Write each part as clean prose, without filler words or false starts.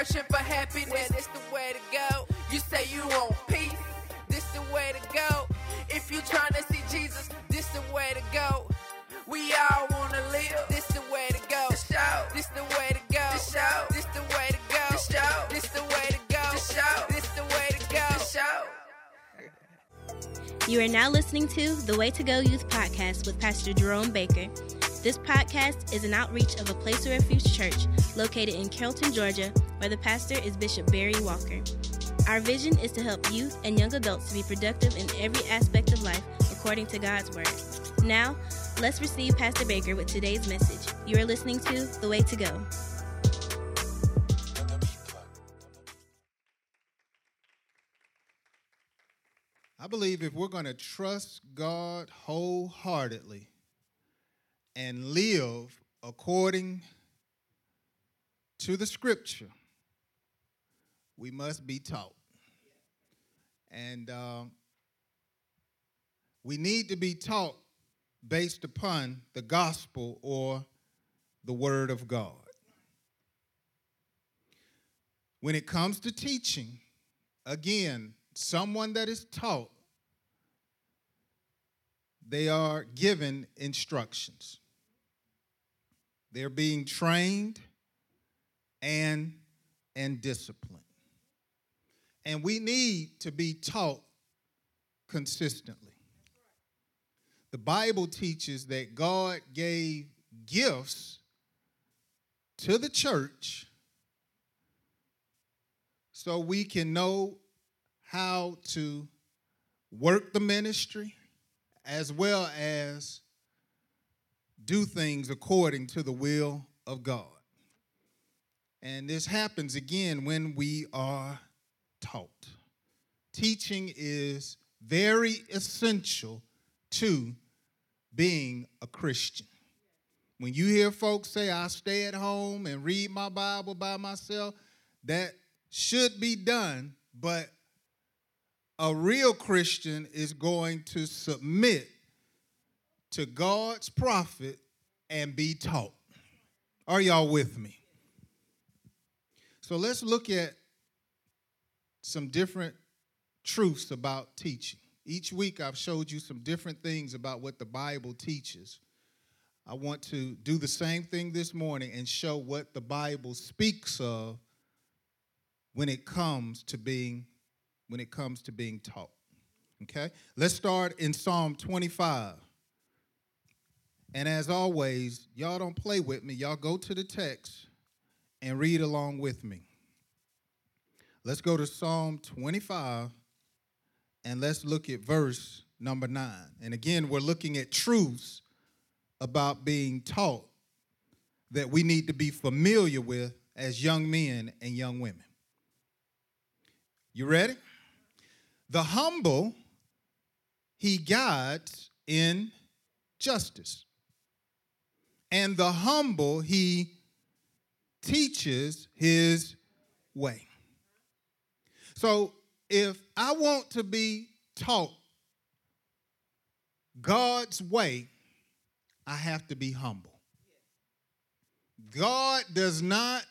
searching for happiness, this the way to go. You say you want peace, this the way to go. If you trying to see Jesus, this the way to go. We all wanna live, this the way to go. This the way to go. This the way to go. This the way to go. This the way to go. You are now listening to the Way to Go Youth Podcast with Pastor Jerome Baker. This podcast is an outreach of a Place of Refuge church located in Carrollton, Georgia, where the pastor is Bishop Barry Walker. Our vision is to help youth and young adults to be productive in every aspect of life according to God's Word. Now, let's receive Pastor Baker with today's message. You are listening to The Way to Go. I believe if we're going to trust God wholeheartedly and live according to the Scripture, we must be taught. And we need to be taught based upon the gospel or the Word of God. When it comes to teaching, again, someone that is taught, they are given instructions. They're being trained and disciplined. And we need to be taught consistently. The Bible teaches that God gave gifts to the church so we can know how to work the ministry as well as do things according to the will of God. And this happens again when we are taught. Teaching is very essential to being a Christian. When you hear folks say, I stay at home and read my Bible by myself, that should be done, but a real Christian is going to submit to God's prophet and be taught. Are y'all with me? So let's look at some different truths about teaching. Each week I've showed you some different things about what the Bible teaches. I want to do the same thing this morning and show what the Bible speaks of when it comes to being taught. Okay? Let's start in Psalm 25. And as always, y'all don't play with me. Y'all go to the text and read along with me. Let's go to Psalm 25 and let's look at verse number 9. And again, we're looking at truths about being taught that we need to be familiar with as young men and young women. You ready? The humble he guides in justice, and the humble he teaches his way. So if I want to be taught God's way, I have to be humble. God does not,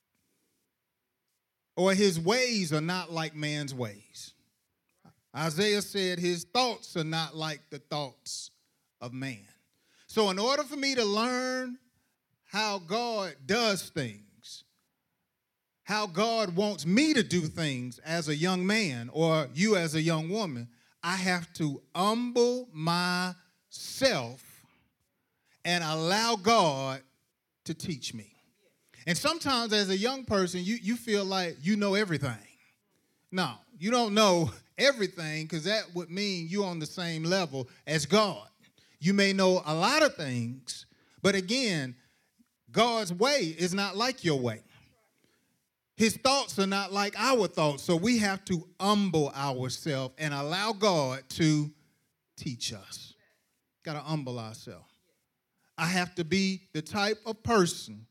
or his ways are not like man's ways. Isaiah said his thoughts are not like the thoughts of man. So in order for me to learn how God does things, how God wants me to do things as a young man or you as a young woman, I have to humble myself and allow God to teach me. And sometimes as a young person, you feel like you know everything. No, you don't know everything because that would mean you're on the same level as God. You may know a lot of things, but again, God's way is not like your way. His thoughts are not like our thoughts, so we have to humble ourselves and allow God to teach us. Got to humble ourselves. I have to be the type of person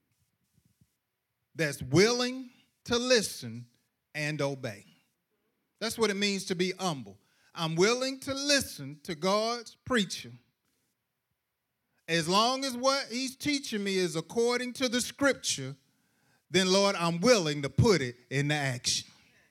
that's willing to listen and obey. That's what it means to be humble. I'm willing to listen to God's preacher as long as what he's teaching me is according to the scripture. then Lord, I'm willing to put it into action.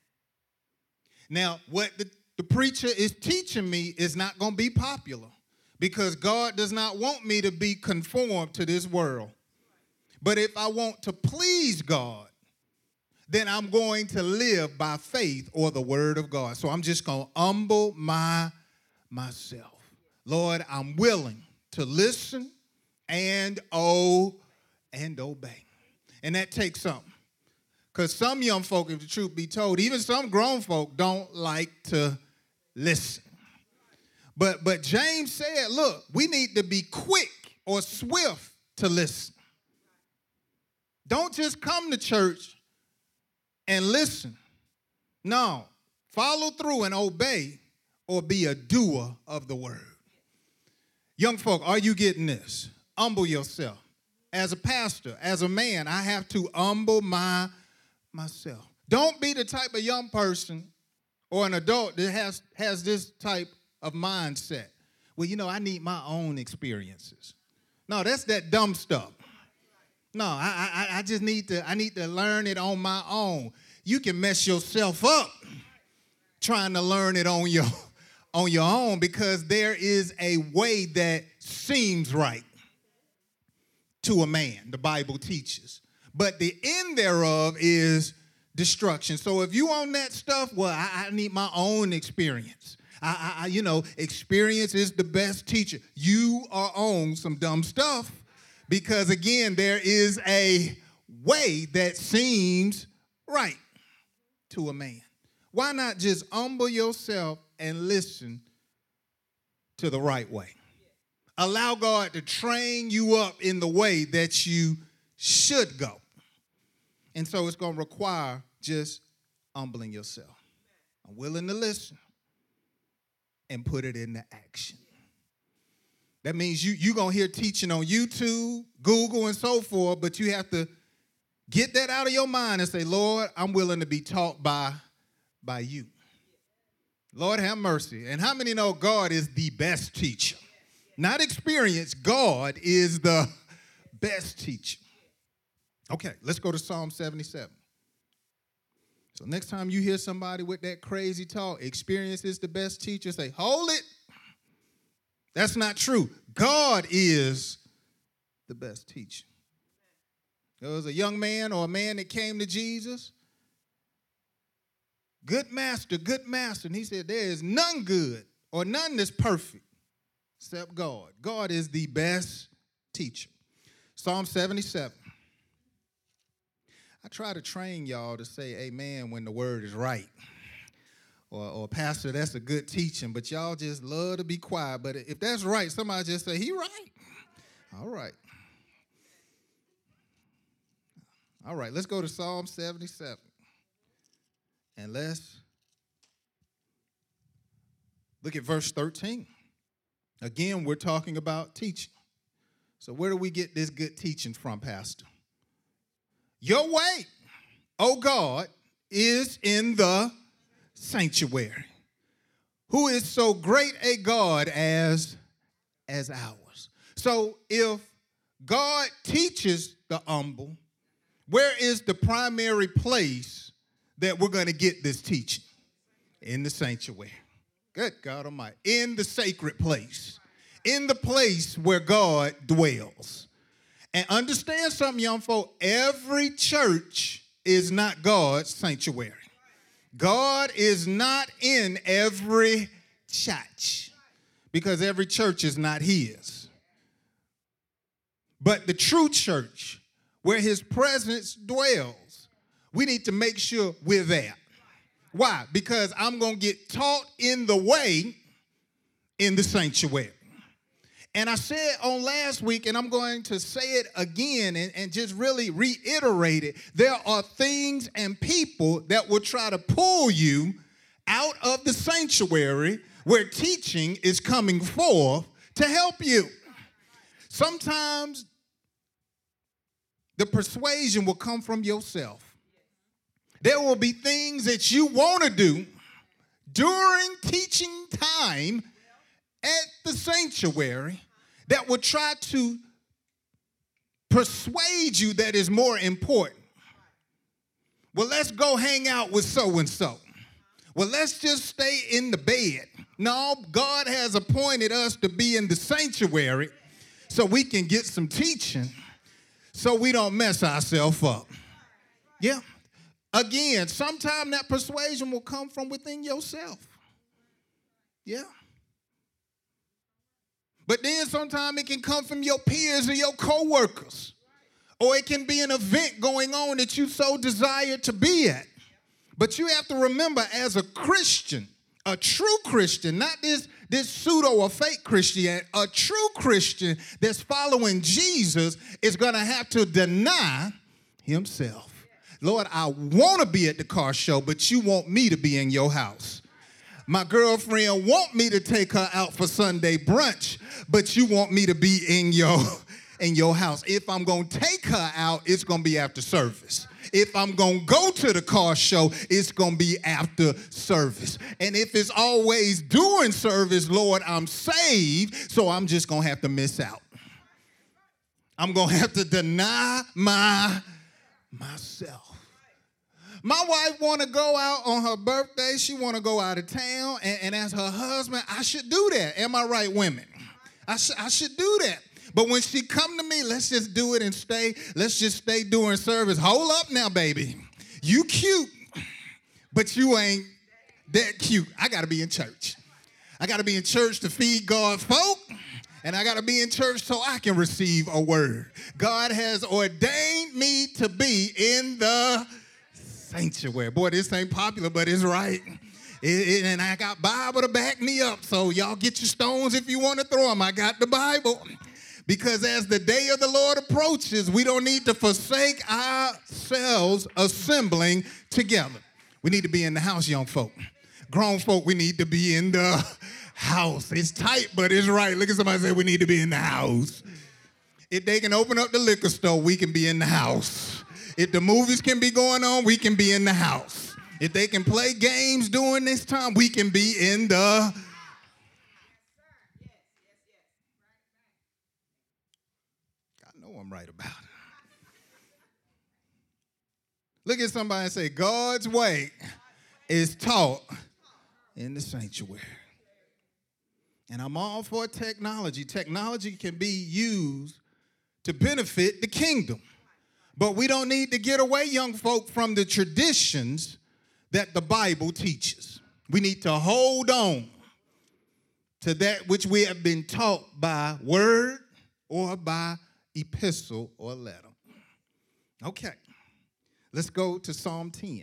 Now, what the preacher is teaching me is not going to be popular because God does not want me to be conformed to this world. But if I want to please God, then I'm going to live by faith or the word of God. So I'm just going to humble myself. Lord, I'm willing to listen and obey. And that takes something. Because some young folk, if the truth be told, even some grown folk don't like to listen. But James said, look, we need to be quick or swift to listen. Don't just come to church and listen. No, follow through and obey or be a doer of the word. Young folk, are you getting this? Humble yourself. As a pastor, as a man, I have to humble myself. Don't be the type of young person or an adult that has this type of mindset. Well, I need my own experiences. No, that's that dumb stuff. No, I just need to learn it on my own. You can mess yourself up trying to learn it on your own because there is a way that seems right to a man, the Bible teaches. But the end thereof is destruction. So if you on that stuff, well, I need my own experience. Experience is the best teacher. You are on some dumb stuff because, again, there is a way that seems right to a man. Why not just humble yourself and listen to the right way? Allow God to train you up in the way that you should go. And so it's going to require just humbling yourself. I'm willing to listen and put it into action. That means you're going to hear teaching on YouTube, Google, and so forth, but you have to get that out of your mind and say, Lord, I'm willing to be taught by you. Lord, have mercy. And how many know God is the best teacher? Not experience. God is the best teacher. Okay, let's go to Psalm 77. So next time you hear somebody with that crazy talk, experience is the best teacher, say, hold it. That's not true. God is the best teacher. There was a young man or a man that came to Jesus. Good master. And he said, there is none good or none that's perfect except God. God is the best teacher. Psalm 77. I try to train y'all to say amen when the word is right. Or pastor, that's a good teaching, but y'all just love to be quiet. But if that's right, somebody just say, he right. All right. All right, let's go to Psalm 77. And let's look at verse 13. Again, we're talking about teaching. So where do we get this good teaching from, Pastor? Your way, O God, is in the sanctuary. Who is so great a God as ours? So if God teaches the humble, where is the primary place that we're going to get this teaching? In the sanctuary. Good God Almighty. In the sacred place. In the place where God dwells. And understand something, young folk. Every church is not God's sanctuary. God is not in every church because every church is not his. But the true church, where his presence dwells, we need to make sure we're there. Why? Because I'm going to get taught in the way in the sanctuary. And I said on last week, and I'm going to say it again and just really reiterate it. There are things and people that will try to pull you out of the sanctuary where teaching is coming forth to help you. Sometimes the persuasion will come from yourself. There will be things that you want to do during teaching time at the sanctuary that will try to persuade you that is more important well, let's go hang out with so-and-so. Well, let's just stay in the bed. No, God has appointed us to be in the sanctuary so we can get some teaching so we don't mess ourselves up. Yeah. Again, sometimes that persuasion will come from within yourself. Yeah. But then sometimes it can come from your peers or your co-workers. Or it can be an event going on that you so desire to be at. But you have to remember, as a Christian, a true Christian, not this pseudo or fake Christian, a true Christian that's following Jesus is going to have to deny himself. Lord, I want to be at the car show, but you want me to be in your house. My girlfriend want me to take her out for Sunday brunch, but you want me to be in your house. If I'm going to take her out, it's going to be after service. If I'm going to go to the car show, it's going to be after service. And if it's always during service, Lord, I'm saved, so I'm just going to have to miss out. I'm going to have to deny myself. My wife want to go out on her birthday. She want to go out of town. And as her husband, I should do that. Am I right, women? I should do that. But when she come to me, let's just do it and stay. Let's just stay during service. Hold up now, baby. You cute, but you ain't that cute. I got to be in church. I got to be in church to feed God's folk. And I got to be in church so I can receive a word. God has ordained me to be in the sanctuary. Boy, this ain't popular, but it's right. And I got Bible to back me up. So y'all get your stones if you want to throw them. I got the Bible. Because as the day of the Lord approaches, we don't need to forsake ourselves assembling together. We need to be in the house, young folk. Grown folk, we need to be in the house. It's tight, but it's right. Look at somebody say we need to be in the house. If they can open up the liquor store, we can be in the house. If the movies can be going on, we can be in the house. If they can play games during this time, we can be in the I'm right about it. Look at somebody and say, God's way is taught in the sanctuary. And I'm all for technology. Technology can be used to benefit the kingdom. But we don't need to get away, young folk, from the traditions that the Bible teaches. We need to hold on to that which we have been taught by word or by epistle or letter. Okay, let's go to Psalm 10.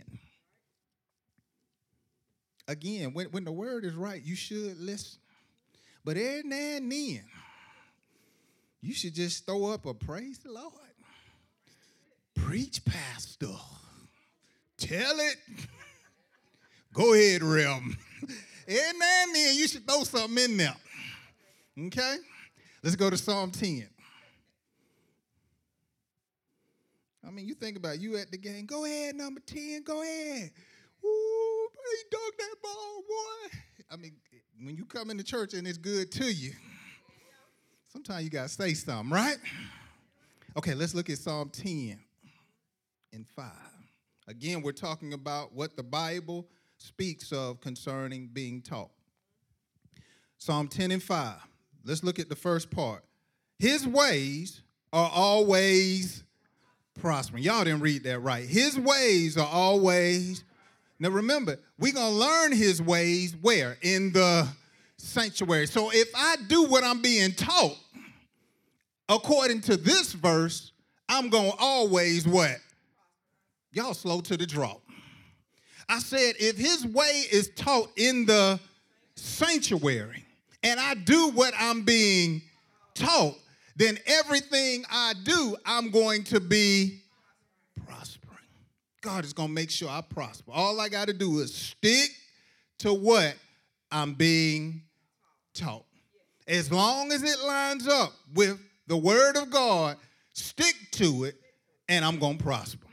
Again, when the word is right, you should listen. But every now and then, you should just throw up a praise the Lord. Preach, pastor. Tell it. Go ahead, Rem. Every now and then, you should throw something in there. Okay? Let's go to Psalm 10. I mean, you think about it, you at the game. Go ahead, number 10. Go ahead. Ooh, he dug that ball, boy. I mean, when you come into church and it's good to you, sometimes you got to say something, right? Okay, let's look at Psalm 10 and 5. Again, we're talking about what the Bible speaks of concerning being taught. Psalm 10 and 5. Let's look at the first part. His ways are always prospering. Y'all didn't read that right. His ways are always. Now remember, we're going to learn his ways where? In the sanctuary. So if I do what I'm being taught, according to this verse, I'm going to always what? Y'all slow to the draw. I said, if his way is taught in the sanctuary and I do what I'm being taught, then everything I do, I'm going to be prospering. God is going to make sure I prosper. All I got to do is stick to what I'm being taught. As long as it lines up with the word of God, stick to it, and I'm going to prosper.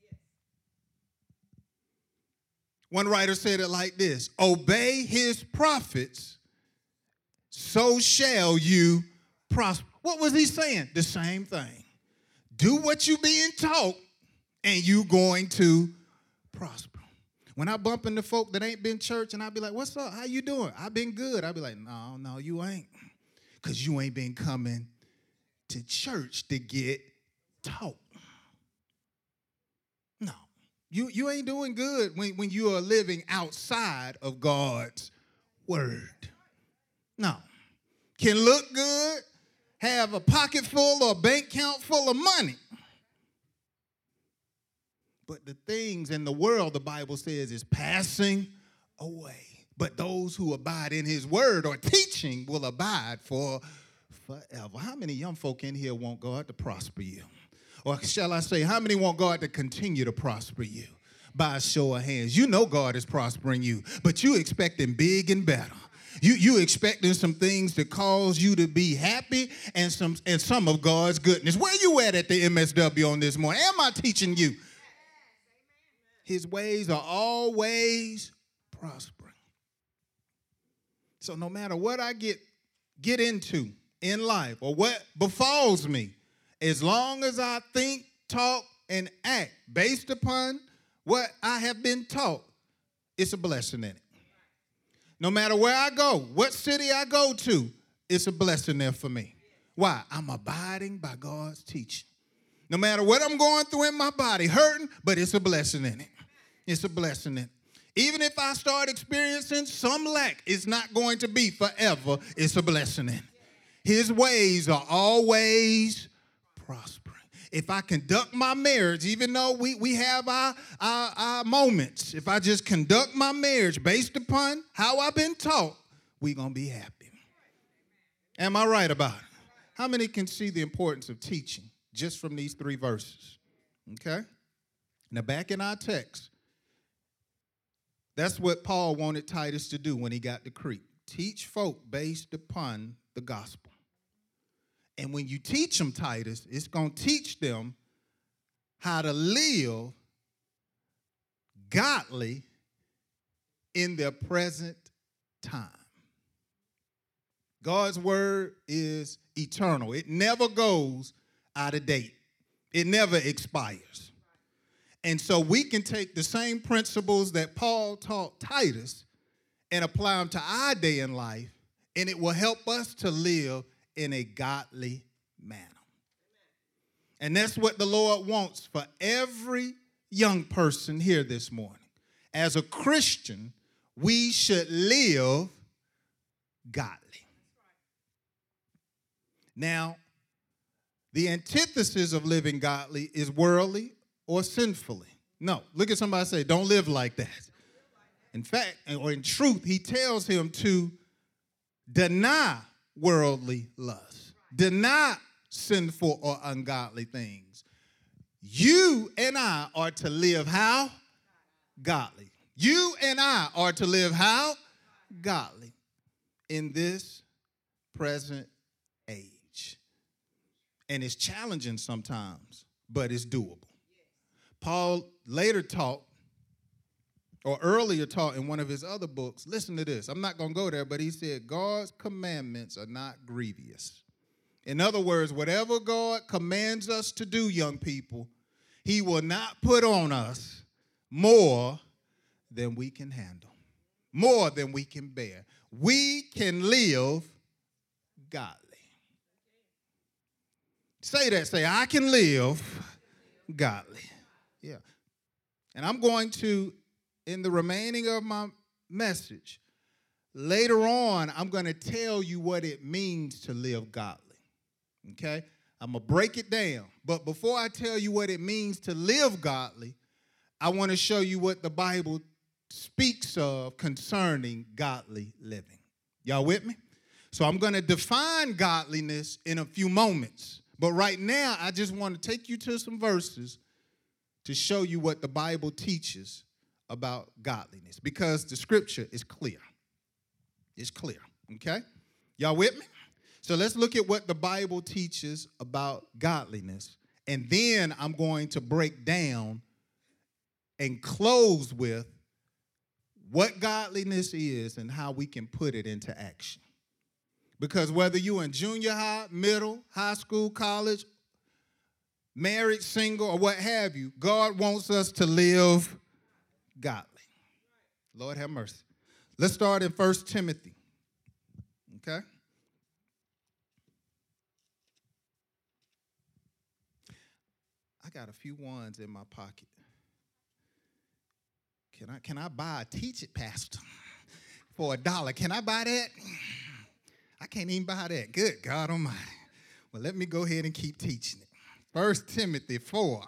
One writer said it like this: obey his prophets, so shall you prosper. What was he saying? The same thing. Do what you being taught, and you going to prosper. When I bump into folk that ain't been church and I be like, what's up? How you doing? I been good. I be like, no, you ain't. Because you ain't been coming to church to get taught. No, you ain't doing good when you are living outside of God's word. No. Can look good, have a pocket full or a bank account full of money. But the things in the world, the Bible says, is passing away. But those who abide in his word or teaching will abide for forever. How many young folk in here want God to prosper you? Or shall I say, how many want God to continue to prosper you? By a show of hands. You know God is prospering you, but you expecting big and better. You expecting some things to cause you to be happy and some of God's goodness. Where you at the MSW on this morning? Am I teaching you? His ways are always prospering. So no matter what I get into in life or what befalls me, as long as I think, talk, and act based upon what I have been taught, it's a blessing in it. No matter where I go, what city I go to, it's a blessing there for me. Why? I'm abiding by God's teaching. No matter what I'm going through in my body, hurting, but it's a blessing in it. It's a blessing in it. Even if I start experiencing some lack, it's not going to be forever. It's a blessing in it. His ways are always prospering. If I conduct my marriage, even though we have our moments, if I just conduct my marriage based upon how I've been taught, we're going to be happy. Am I right about it? How many can see the importance of teaching just from these 3 verses? Okay? Now, back in our text, that's what Paul wanted Titus to do when he got to Crete. Teach folk based upon the gospel. And when you teach them, Titus, it's going to teach them how to live godly in their present time. God's word is eternal. It never goes out of date. It never expires. And so we can take the same principles that Paul taught Titus and apply them to our day in life, and it will help us to live in a godly manner. And that's what the Lord wants for every young person here this morning. As a Christian, we should live godly. Now, the antithesis of living godly is worldly or sinfully. No, look at somebody and say, don't live like that. In fact, or in truth, he tells him to deny worldly lust, deny sinful or ungodly things. You and I are to live how? Godly. You and I are to live how? Godly in this present age. And it's challenging sometimes, but it's doable. Paul later taught, or earlier taught in one of his other books, listen to this. I'm not going to go there, but he said, God's commandments are not grievous. In other words, whatever God commands us to do, young people, he will not put on us more than we can handle, more than we can bear. We can live godly. Say that. Say, I can live godly. Yeah. And I'm going to, in the remaining of my message, later on, I'm going to tell you what it means to live godly. Okay? I'm going to break it down. But before I tell you what it means to live godly, I want to show you what the Bible speaks of concerning godly living. Y'all with me? So I'm going to define godliness in a few moments. But right now, I just want to take you to some verses to show you what the Bible teaches about godliness, because the scripture is clear. It's clear, okay? Y'all with me? So let's look at what the Bible teaches about godliness, and then I'm going to break down and close with what godliness is and how we can put it into action. Because whether you're in junior high, middle, high school, college, married, single, or what have you, God wants us to live godly. Lord have mercy. Let's start in 1 Timothy. Okay? I got a few ones in my pocket. Can I buy a Teach It Pastor for $1? Can I buy that? I can't even buy that. Good God Almighty. Well, let me go ahead and keep teaching it. 1 Timothy 4.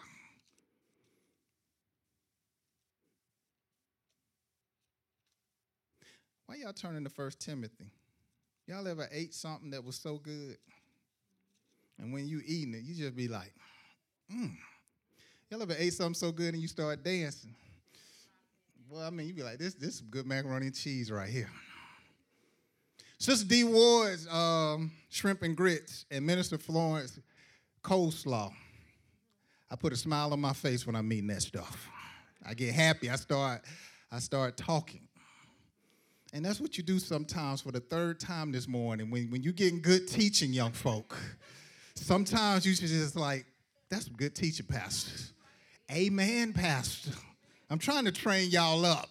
Why y'all turning to 1 Timothy? Y'all ever ate something that was so good? And when you eating it, you just be like, Y'all ever ate something so good and you start dancing? Well, I mean, you be like, this is good macaroni and cheese right here. Sister D. Ward's shrimp and grits and Minister Florence coleslaw. I put a smile on my face when I'm eating that stuff. I get happy. I start talking. And that's what you do sometimes for the third time this morning. When you're getting good teaching, young folk, sometimes you should just like, that's some good teaching, Pastor. Amen, Pastor. I'm trying to train y'all up.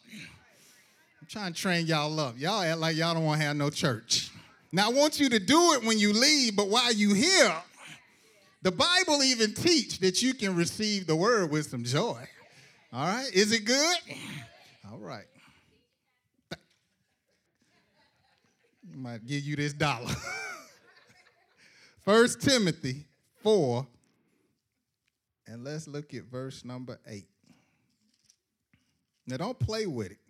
Y'all act like y'all don't want to have no church. Now, I want you to do it when you leave, but while you here, the Bible even teach that you can receive the word with some joy. All right? Is it good? All right. I might give you this $1. 1 Timothy 4, and let's look at verse number 8. Now, don't play with it.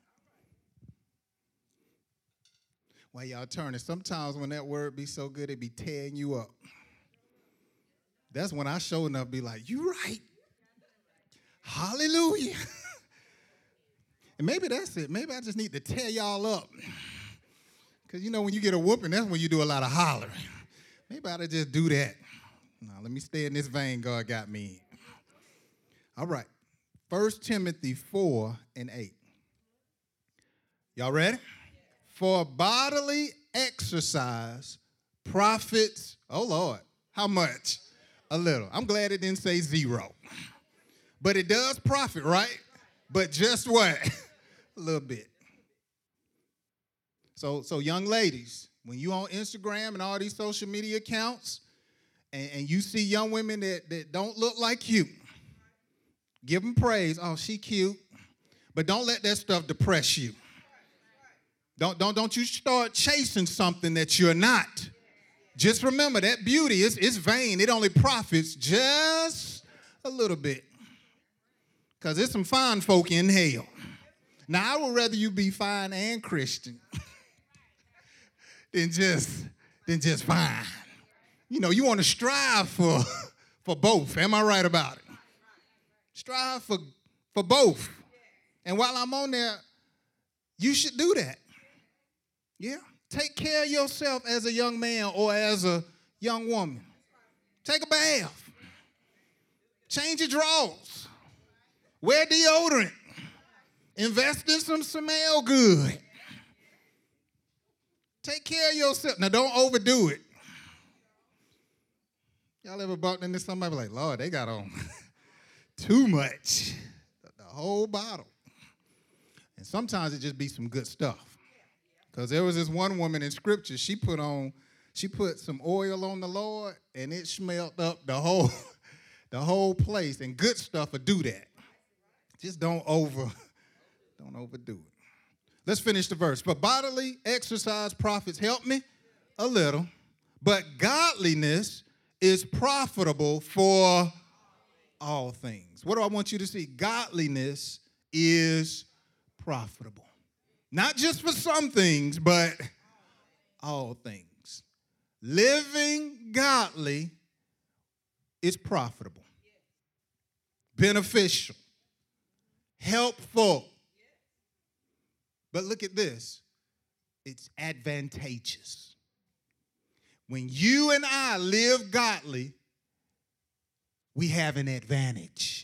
While y'all turning, sometimes when that word be so good, it be tearing you up. That's when I show enough be like, you right. Hallelujah. And maybe that's it. Maybe I just need to tear y'all up. Because, you know, when you get a whooping, that's when you do a lot of hollering. Maybe I ought to just do that. Now, let me stay in this vein God got me in. All right. 1 Timothy 4 and 8. Y'all ready? For bodily exercise profits, oh Lord, how much? A little. I'm glad it didn't say 0. But it does profit, right? But just what? A little bit. So young ladies, when you on Instagram and all these social media accounts, and you see young women that don't look like you, give them praise. Oh, she cute. But don't let that stuff depress you. Don't you start chasing something that you're not. Just remember that beauty is vain. It only profits just a little bit. Because there's some fine folk in hell. Now, I would rather you be fine and Christian than just fine. You know, you want to strive for both. Am I right about it? Strive for both. And while I'm on there, you should do that. Yeah. Take care of yourself as a young man or as a young woman. Take a bath. Change your drawers. Wear deodorant. Invest in some smell good. Take care of yourself. Now, don't overdo it. Y'all ever bumped into somebody like, Lord, they got on too much. The whole bottle. And sometimes it just be some good stuff. Because there was this one woman in Scripture, she put some oil on the Lord, and it smelled up the whole place. And good stuff will do that. Just don't overdo it. Let's finish the verse. For bodily exercise profits, help me, a little. But godliness is profitable for all things. What do I want you to see? Godliness is profitable. Not just for some things, but all things. Living godly is profitable, beneficial, helpful. But look at this. It's advantageous. When you and I live godly, we have an advantage.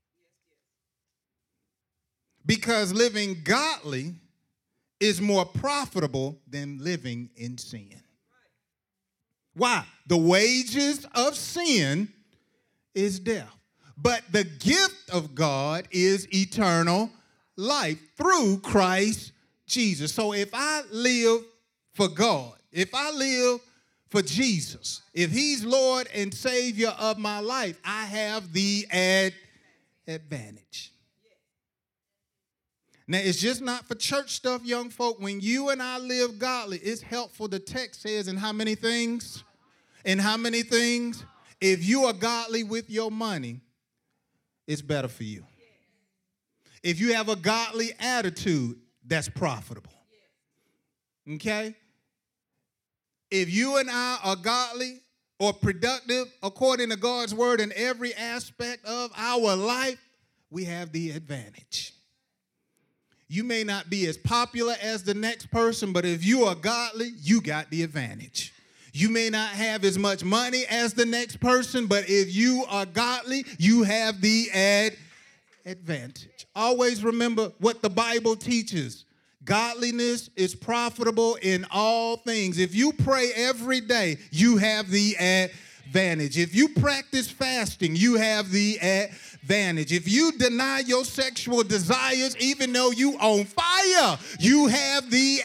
Because living godly is more profitable than living in sin. Why? The wages of sin is death. But the gift of God is eternal life through Christ Jesus. So if I live for God, if I live for Jesus, if he's Lord and Savior of my life, I have the advantage. Now, it's just not for church stuff, young folk. When you and I live godly, it's helpful. The text says in how many things? In how many things? If you are godly with your money, it's better for you. If you have a godly attitude, that's profitable. Okay? If you and I are godly or productive according to God's word in every aspect of our life, we have the advantage. You may not be as popular as the next person, but if you are godly, you got the advantage. You may not have as much money as the next person, but if you are godly, you have the advantage. Always remember what the Bible teaches. Godliness is profitable in all things. If you pray every day, you have the advantage. If you practice fasting, you have the advantage. If you deny your sexual desires, even though you on fire, you have the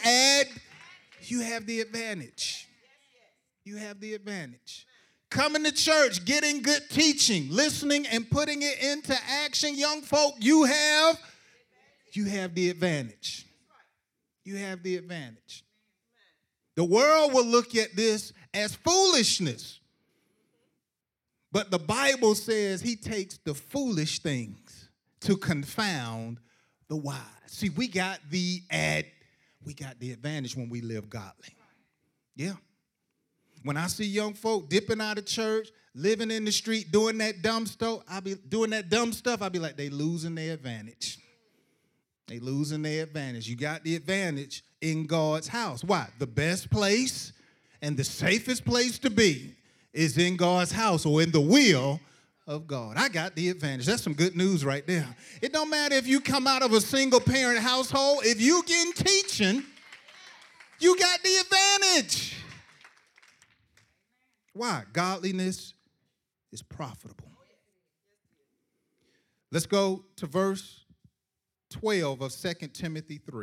advantage. You have the advantage. Coming to church, getting good teaching, listening and putting it into action, young folk, you have the advantage. You have the advantage. The world will look at this as foolishness. But the Bible says he takes the foolish things to confound the wise. See, we got the advantage when we live godly. Yeah. When I see young folk dipping out of church, living in the street, doing that dumb stuff, I be like, they losing their advantage. They losing their advantage. You got the advantage in God's house. Why? The best place and the safest place to be is in God's house or in the will of God. I got the advantage. That's some good news right there. It don't matter if you come out of a single parent household. If you getting teaching, you got the advantage. Why? Godliness is profitable. Let's go to verse 12 of 2 Timothy 3.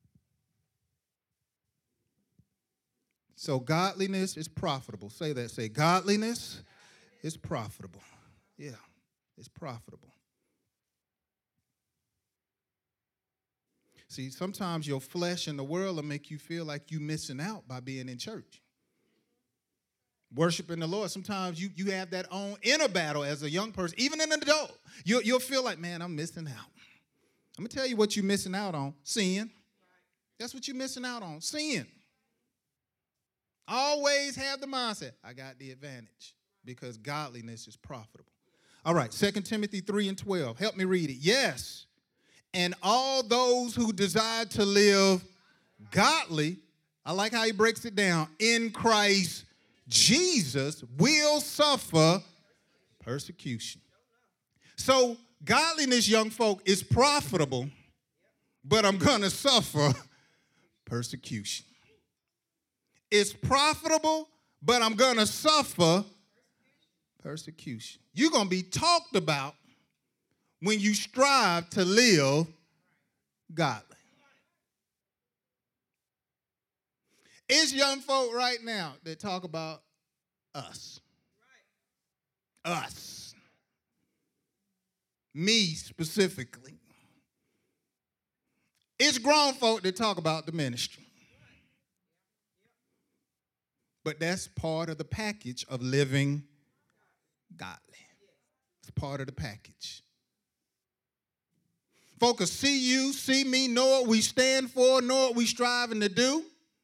So godliness is profitable. Say that. Say godliness is profitable. Yeah, it's profitable. See, sometimes your flesh and the world will make you feel like you're missing out by being in church. Worshiping the Lord, sometimes you have that own inner battle as a young person, even an adult. You'll feel like, man, I'm missing out. I'm going to tell you what you're missing out on. Sin. That's what you're missing out on. Sin. Always have the mindset, I got the advantage because godliness is profitable. All right, 2 Timothy 3 and 12. Help me read it. Yes, and all those who desire to live godly, I like how he breaks it down, in Christ Jesus will suffer persecution. So godliness, young folk, is profitable, but I'm going to suffer persecution. It's profitable, but I'm going to suffer persecution. You're going to be talked about when you strive to live godly. It's young folk right now that talk about us. Us. Me specifically. It's grown folk that talk about the ministry. But that's part of the package of living godly. It's part of the package. Folks see you, see me, know what we stand for, know what we striving to do.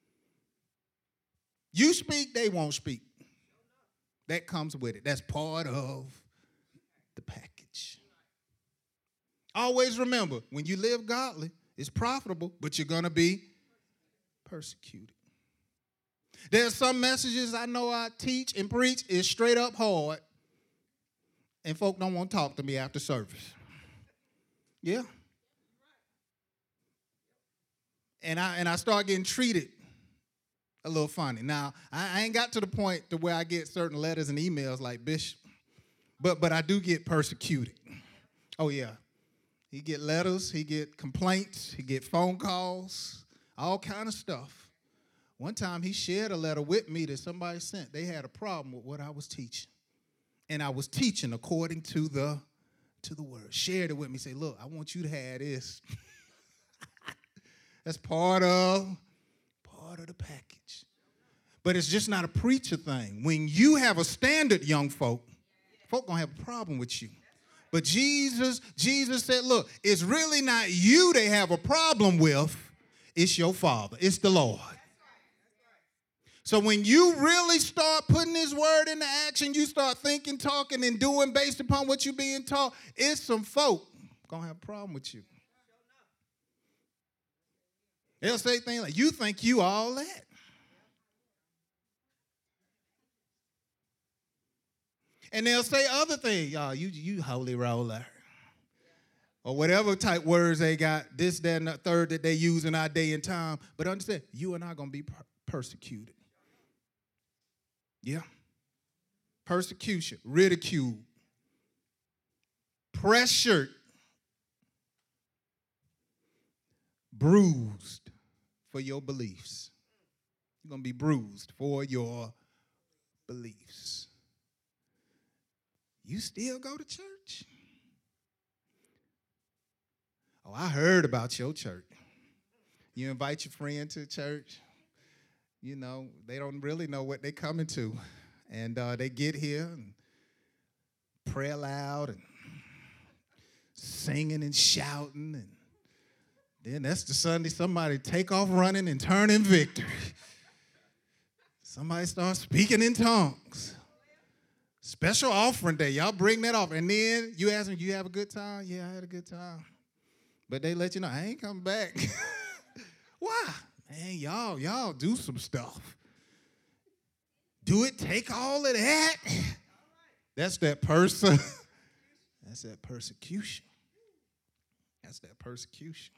You speak, they won't speak. That comes with it. That's part of the package. Always remember, when you live godly, it's profitable, but you're going to be persecuted. There's some messages I know I teach and preach is straight up hard, and folk don't want to talk to me after service. Yeah. And I start getting treated a little funny. Now, I ain't got to the point to where I get certain letters and emails like Bishop, but I do get persecuted. Oh, yeah. He get letters, he get complaints, he get phone calls, all kind of stuff. One time he shared a letter with me that somebody sent. They had a problem with what I was teaching. And I was teaching according to the word. Shared it with me. Say, look, I want you to have this. That's part of the package. But it's just not a preacher thing. When you have a standard, young folk gonna have a problem with you. But Jesus said, look, it's really not you they have a problem with. It's your Father. It's the Lord. So when you really start putting his word into action, you start thinking, talking, and doing based upon what you're being taught, it's some folk gonna have a problem with you. They'll say things like, you think you all that. And they'll say other things, y'all, you holy roller. Or whatever type words they got, this, that, and the third that they use in our day and time. But understand, you and I are going to be persecuted. Yeah. Persecution, ridicule, pressured, bruised for your beliefs. You're going to be bruised for your beliefs. You still go to church? Oh, I heard about your church. You invite your friend to church. You know, they don't really know what they're coming to. And they get here and pray loud and singing and shouting. And then that's the Sunday somebody take off running and turn in victory. Somebody starts speaking in tongues. Special offering day. Y'all bring that off. And then you ask them, you have a good time? Yeah, I had a good time. But they let you know, I ain't coming back. Why? Man, y'all do some stuff. Do it take all of that? That's that person. That's that persecution. That's that persecution.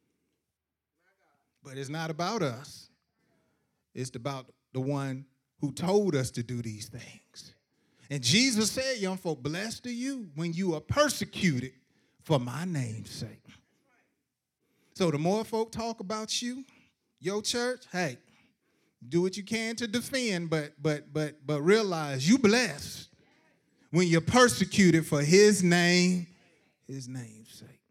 But it's not about us. It's about the one who told us to do these things. And Jesus said, young folk, blessed are you when you are persecuted for my name's sake. So the more folk talk about you, your church, hey, do what you can to defend, but realize you blessed when you're persecuted for his name's sake.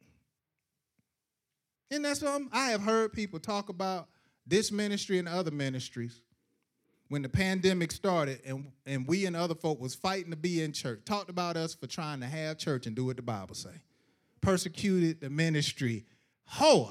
And that's what I have heard people talk about this ministry and other ministries. When the pandemic started and we and other folk was fighting to be in church, talked about us for trying to have church and do what the Bible say. Persecuted the ministry hard.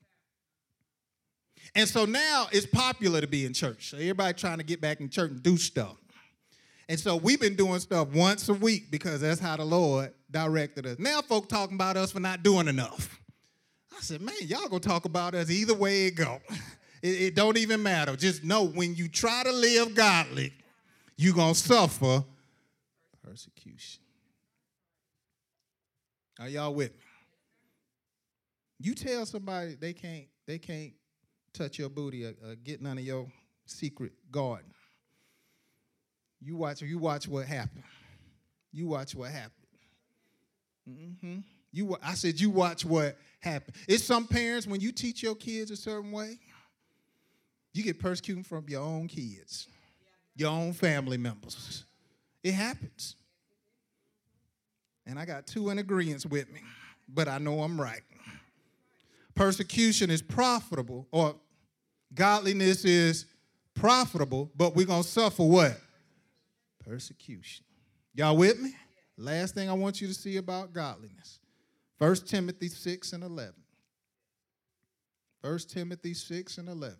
And so now it's popular to be in church. So everybody trying to get back in church and do stuff. And so we've been doing stuff once a week because that's how the Lord directed us. Now folk talking about us for not doing enough. I said, man, y'all gonna talk about us either way it go. It don't even matter. Just know when you try to live godly, you're going to suffer persecution. Are y'all with me? You tell somebody they can't touch your booty or get none of your secret garden. You watch what happened. You watch what happened. I said you watch what happened. It's some parents, when you teach your kids a certain way, you get persecuted from your own kids, your own family members. It happens. And I got two in agreement with me, but I know I'm right. Persecution is profitable, or godliness is profitable, but we're going to suffer what? Persecution. Y'all with me? Last thing I want you to see about godliness. 1 Timothy 6 and 11. 1 Timothy 6 and 11.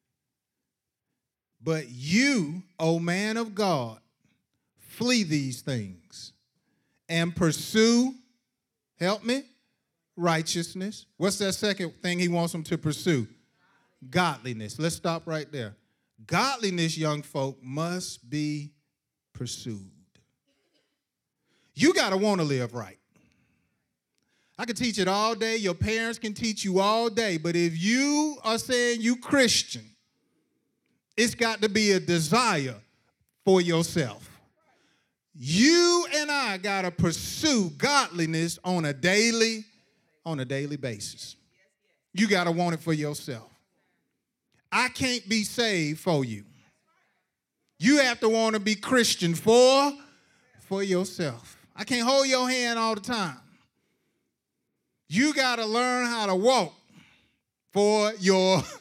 But you, O man of God, flee these things and pursue, help me, righteousness. What's that second thing he wants them to pursue? Godliness. Let's stop right there. Godliness, young folk, must be pursued. You got to want to live right. I can teach it all day. Your parents can teach you all day. But if you are saying you Christian, it's got to be a desire for yourself. You and I got to pursue godliness on a daily on a daily basis. You got to want it for yourself. I can't be saved for you. You have to want to be Christian for yourself. I can't hold your hand all the time. You got to learn how to walk for yourself.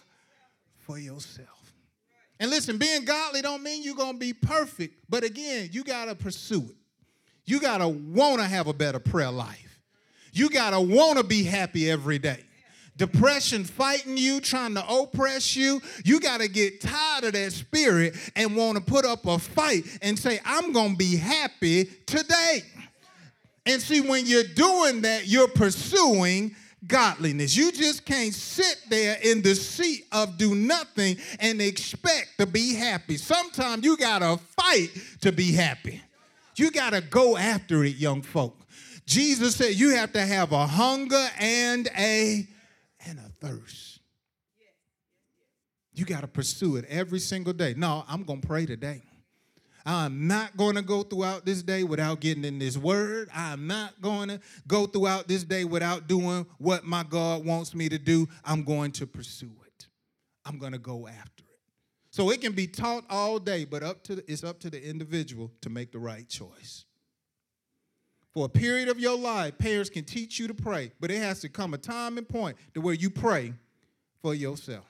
And listen, being godly don't mean you're going to be perfect. But again, you got to pursue it. You got to want to have a better prayer life. You got to want to be happy every day. Depression fighting you, trying to oppress you. You got to get tired of that spirit and want to put up a fight and say, I'm going to be happy today. And see, when you're doing that, you're pursuing godliness. You just can't sit there in the seat of do nothing and expect to be happy. Sometimes you got to fight to be happy. You got to go after it, young folk. Jesus said you have to have a hunger and a thirst. You got to pursue it every single day. No, I'm going to pray today. I'm not going to go throughout this day without getting in this word. I'm not going to go throughout this day without doing what my God wants me to do. I'm going to pursue it. I'm going to go after it. So it can be taught all day, but it's up to the individual to make the right choice. For a period of your life, parents can teach you to pray, but it has to come a time and point to where you pray for yourself.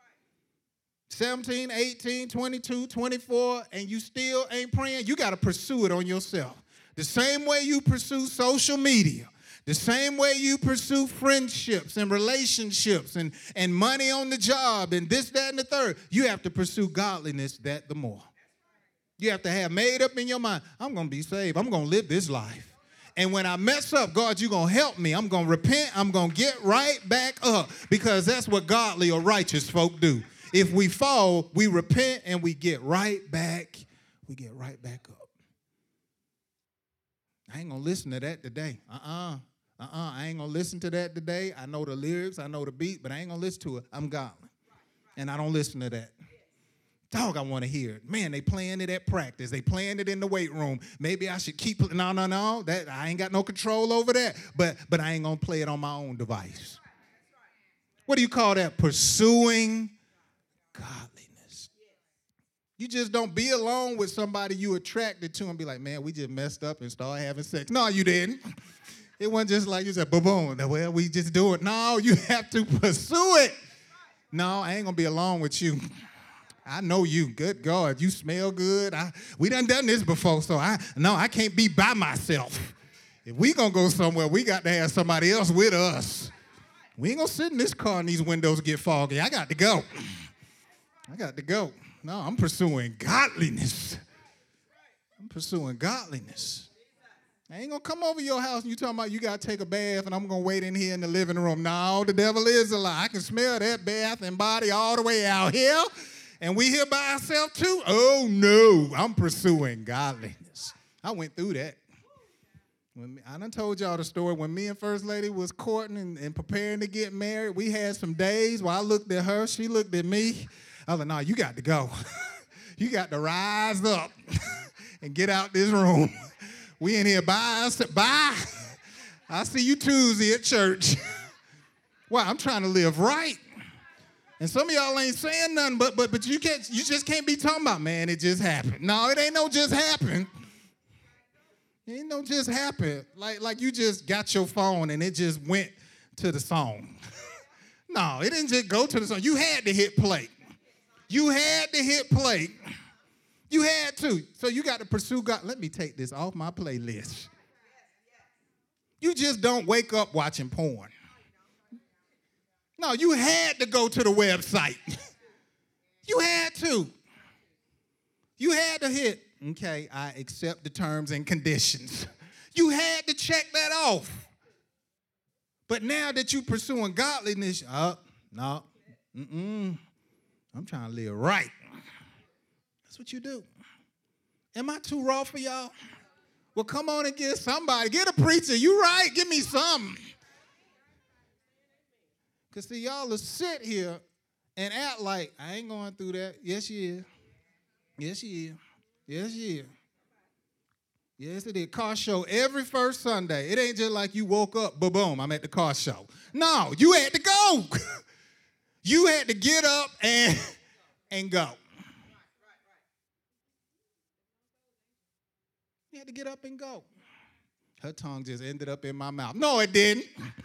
17, 18, 22, 24, and you still ain't praying, you got to pursue it on yourself. The same way you pursue social media, the same way you pursue friendships and relationships and money on the job and this, that, and the third, you have to pursue godliness that the more. You have to have made up in your mind, I'm going to be saved. I'm going to live this life. And when I mess up, God, you're going to help me. I'm going to repent. I'm going to get right back up because that's what godly or righteous folk do. If we fall, we repent and we get right back. We get right back up. I ain't going to listen to that today. I ain't going to listen to that today. I know the lyrics. I know the beat, but I ain't going to listen to it. I'm godly. And I don't listen to that. Dog, I want to hear it. Man, they playing it at practice. They playing it in the weight room. Maybe I should keep, no. That I ain't got no control over that. But I ain't going to play it on my own device. What do you call that? Pursuing godliness. You just don't be alone with somebody you attracted to and be like, man, we just messed up and started having sex. No, you didn't. It wasn't just like you said, boom, well, we just do it. No, you have to pursue it. No, I ain't going to be alone with you. I know you. Good God, you smell good. We done this before, so I can't be by myself. If we going to go somewhere, we got to have somebody else with us. We ain't going to sit in this car and these windows get foggy. I got to go. No, I'm pursuing godliness. I'm pursuing godliness. I ain't going to come over your house and you talking about you got to take a bath and I'm going to wait in here in the living room. No, the devil is a lie. I can smell that bath and body all the way out here. And we here by ourselves too? Oh, no. I'm pursuing godliness. I went through that. I done told y'all the story. When me and First Lady was courting and preparing to get married, we had some days where I looked at her, she looked at me. I was like, no, you got to go. You got to rise up and get out this room. We in here by us. Bye. I'll see you Tuesday at church. Well, I'm trying to live right. And some of y'all ain't saying nothing, but you just can't be talking about, man, it just happened. No, it ain't no just happened. It ain't no just happened. Like you just got your phone and it just went to the song. No, it didn't just go to the song. You had to hit play. You had to hit play. You had to. So you got to pursue God. Let me take this off my playlist. You just don't wake up watching porn. No, you had to go to the website. You had to. You had to hit, okay, I accept the terms and conditions. You had to check that off. But now that you're pursuing godliness, no, I'm trying to live right. That's what you do. Am I too raw for y'all? Well, come on and get somebody. Get a preacher. You right? Give me something. Because, see, y'all will sit here and act like, I ain't going through that. Yes, you is. Yes, you is. Yes, you is. Yes, it is. Car show every first Sunday. It ain't just like you woke up, boom, I'm at the car show. No, you had to go. You had to get up and go. You had to get up and go. Her tongue just ended up in my mouth. No, it didn't.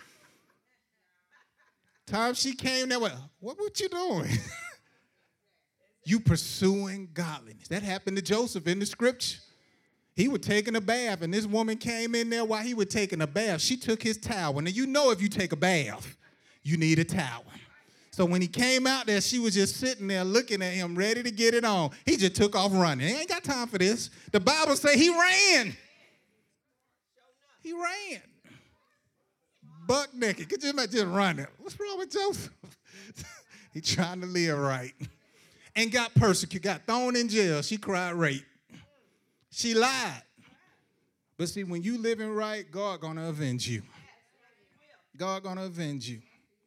Time she came there, what you doing? You pursuing godliness. That happened to Joseph in the scripture. He was taking a bath, and this woman came in there while he was taking a bath. She took his towel. And you know if you take a bath, you need a towel. So when he came out there, she was just sitting there looking at him, ready to get it on. He just took off running. He ain't got time for this. The Bible say he ran. He ran. Buck naked. Could you imagine just running? What's wrong with Joseph? He trying to live right. And got persecuted, got thrown in jail. She cried rape. She lied. But see, when you living right, God gonna avenge you. God gonna avenge you.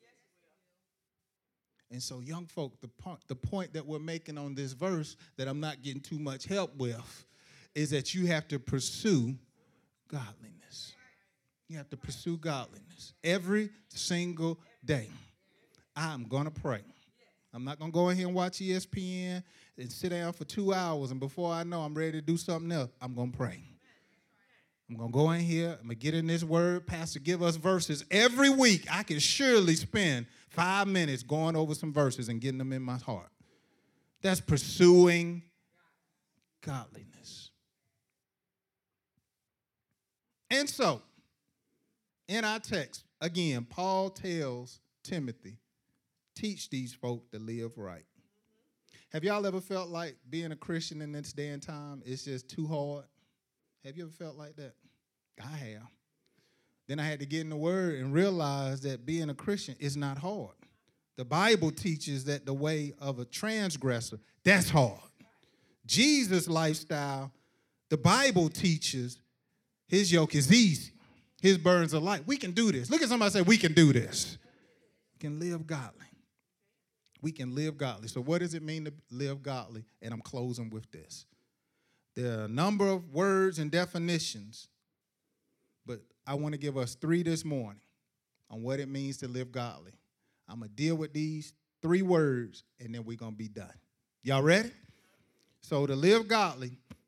And so, young folk, the point that we're making on this verse that I'm not getting too much help with is that you have to pursue godliness. You have to pursue godliness every single day. I'm going to pray. I'm not going to go in here and watch ESPN and sit down for 2 hours, and before I know I'm ready to do something else, I'm going to pray. I'm going to go in here. I'm going to get in this word. Pastor, give us verses every week. I can surely spend 5 minutes going over some verses and getting them in my heart. That's pursuing godliness. And so, in our text, again, Paul tells Timothy, teach these folk to live right. Have y'all ever felt like being a Christian in this day and time is just too hard? Have you ever felt like that? I have. Then I had to get in the Word and realize that being a Christian is not hard. The Bible teaches that the way of a transgressor, that's hard. Jesus' lifestyle, the Bible teaches his yoke is easy. His burdens are light. We can do this. Look at somebody say, we can do this. We can live godly. We can live godly. So what does it mean to live godly? And I'm closing with this. There are a number of words and definitions, but I want to give us 3 this morning on what it means to live godly. I'm going to deal with these 3 words, and then we're going to be done. Y'all ready? So to live godly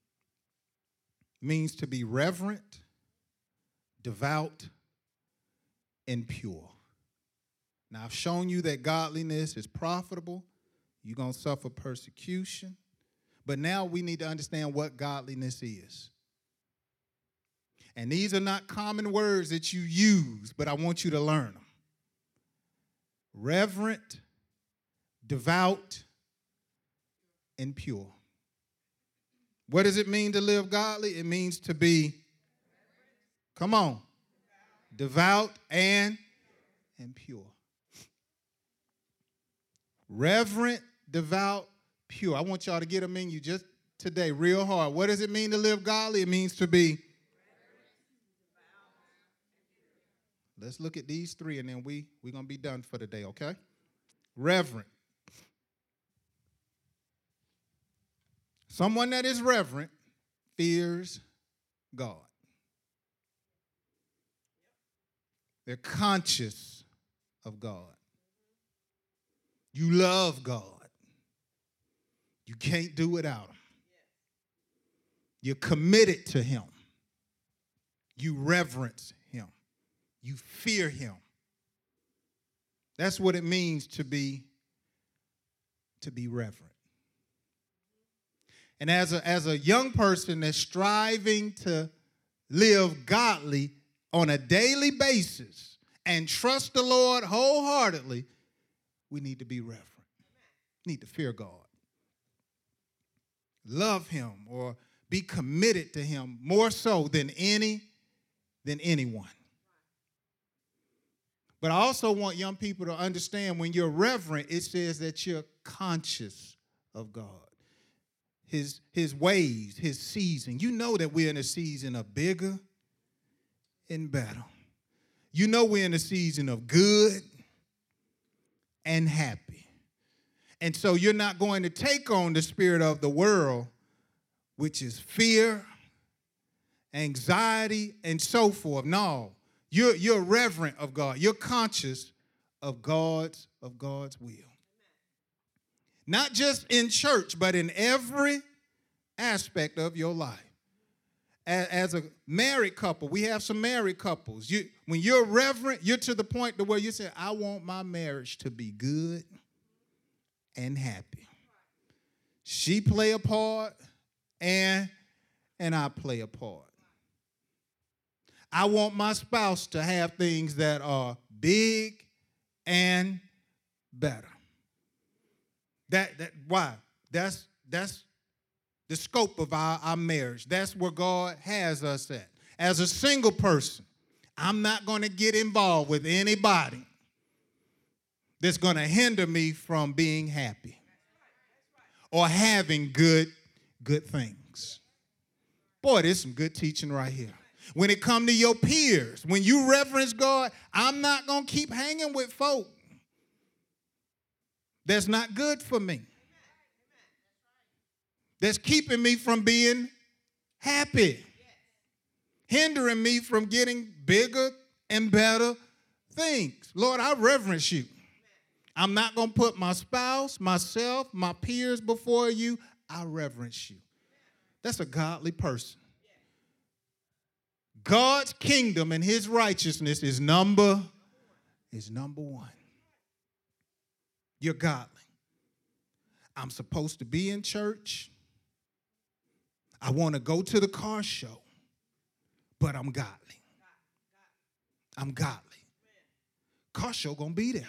means to be reverent, devout, and pure. Now, I've shown you that godliness is profitable. You're going to suffer persecution. But now we need to understand what godliness is. And these are not common words that you use, but I want you to learn them. Reverent, devout, and pure. What does it mean to live godly? It means to be, come on, devout and pure. Reverent, devout, pure. I want y'all to get them in you just today real hard. What does it mean to live godly? It means to be. Let's look at these 3, and then we're going to be done for the day, okay? Reverent. Someone that is reverent fears God. They're conscious of God. You love God. You can't do without him. You're committed to him. You reverence him. You fear him. That's what it means to be reverent. And as a young person that's striving to live godly on a daily basis and trust the Lord wholeheartedly, we need to be reverent. We need to fear God. Love him or be committed to him more so than anyone. But I also want young people to understand when you're reverent, it says that you're conscious of God. His ways, his season. You know that we're in a season of bigger and better. You know we're in a season of good and happy. And so you're not going to take on the spirit of the world, which is fear anxiety, and so forth. No, you're reverent of God. You're conscious of God's will. Not just in church, but in every aspect of your life. As a married couple, we have some married couples. When you're reverent, you're to the point to where you say, I want my marriage to be good and happy. She play a part, and I play a part. I want my spouse to have things that are big and better. Why? That's the scope of our marriage. That's where God has us at. As a single person, I'm not going to get involved with anybody that's going to hinder me from being happy or having good things. Boy, there's some good teaching right here. When it comes to your peers, when you reverence God, I'm not going to keep hanging with folk that's not good for me, that's keeping me from being happy, hindering me from getting bigger and better things. Lord, I reverence you. I'm not going to put my spouse, myself, my peers before you. I reverence you. That's a godly person. God's kingdom and his righteousness is number one. You're godly. I'm supposed to be in church. I want to go to the car show, but I'm godly. I'm godly. Car show gonna be there.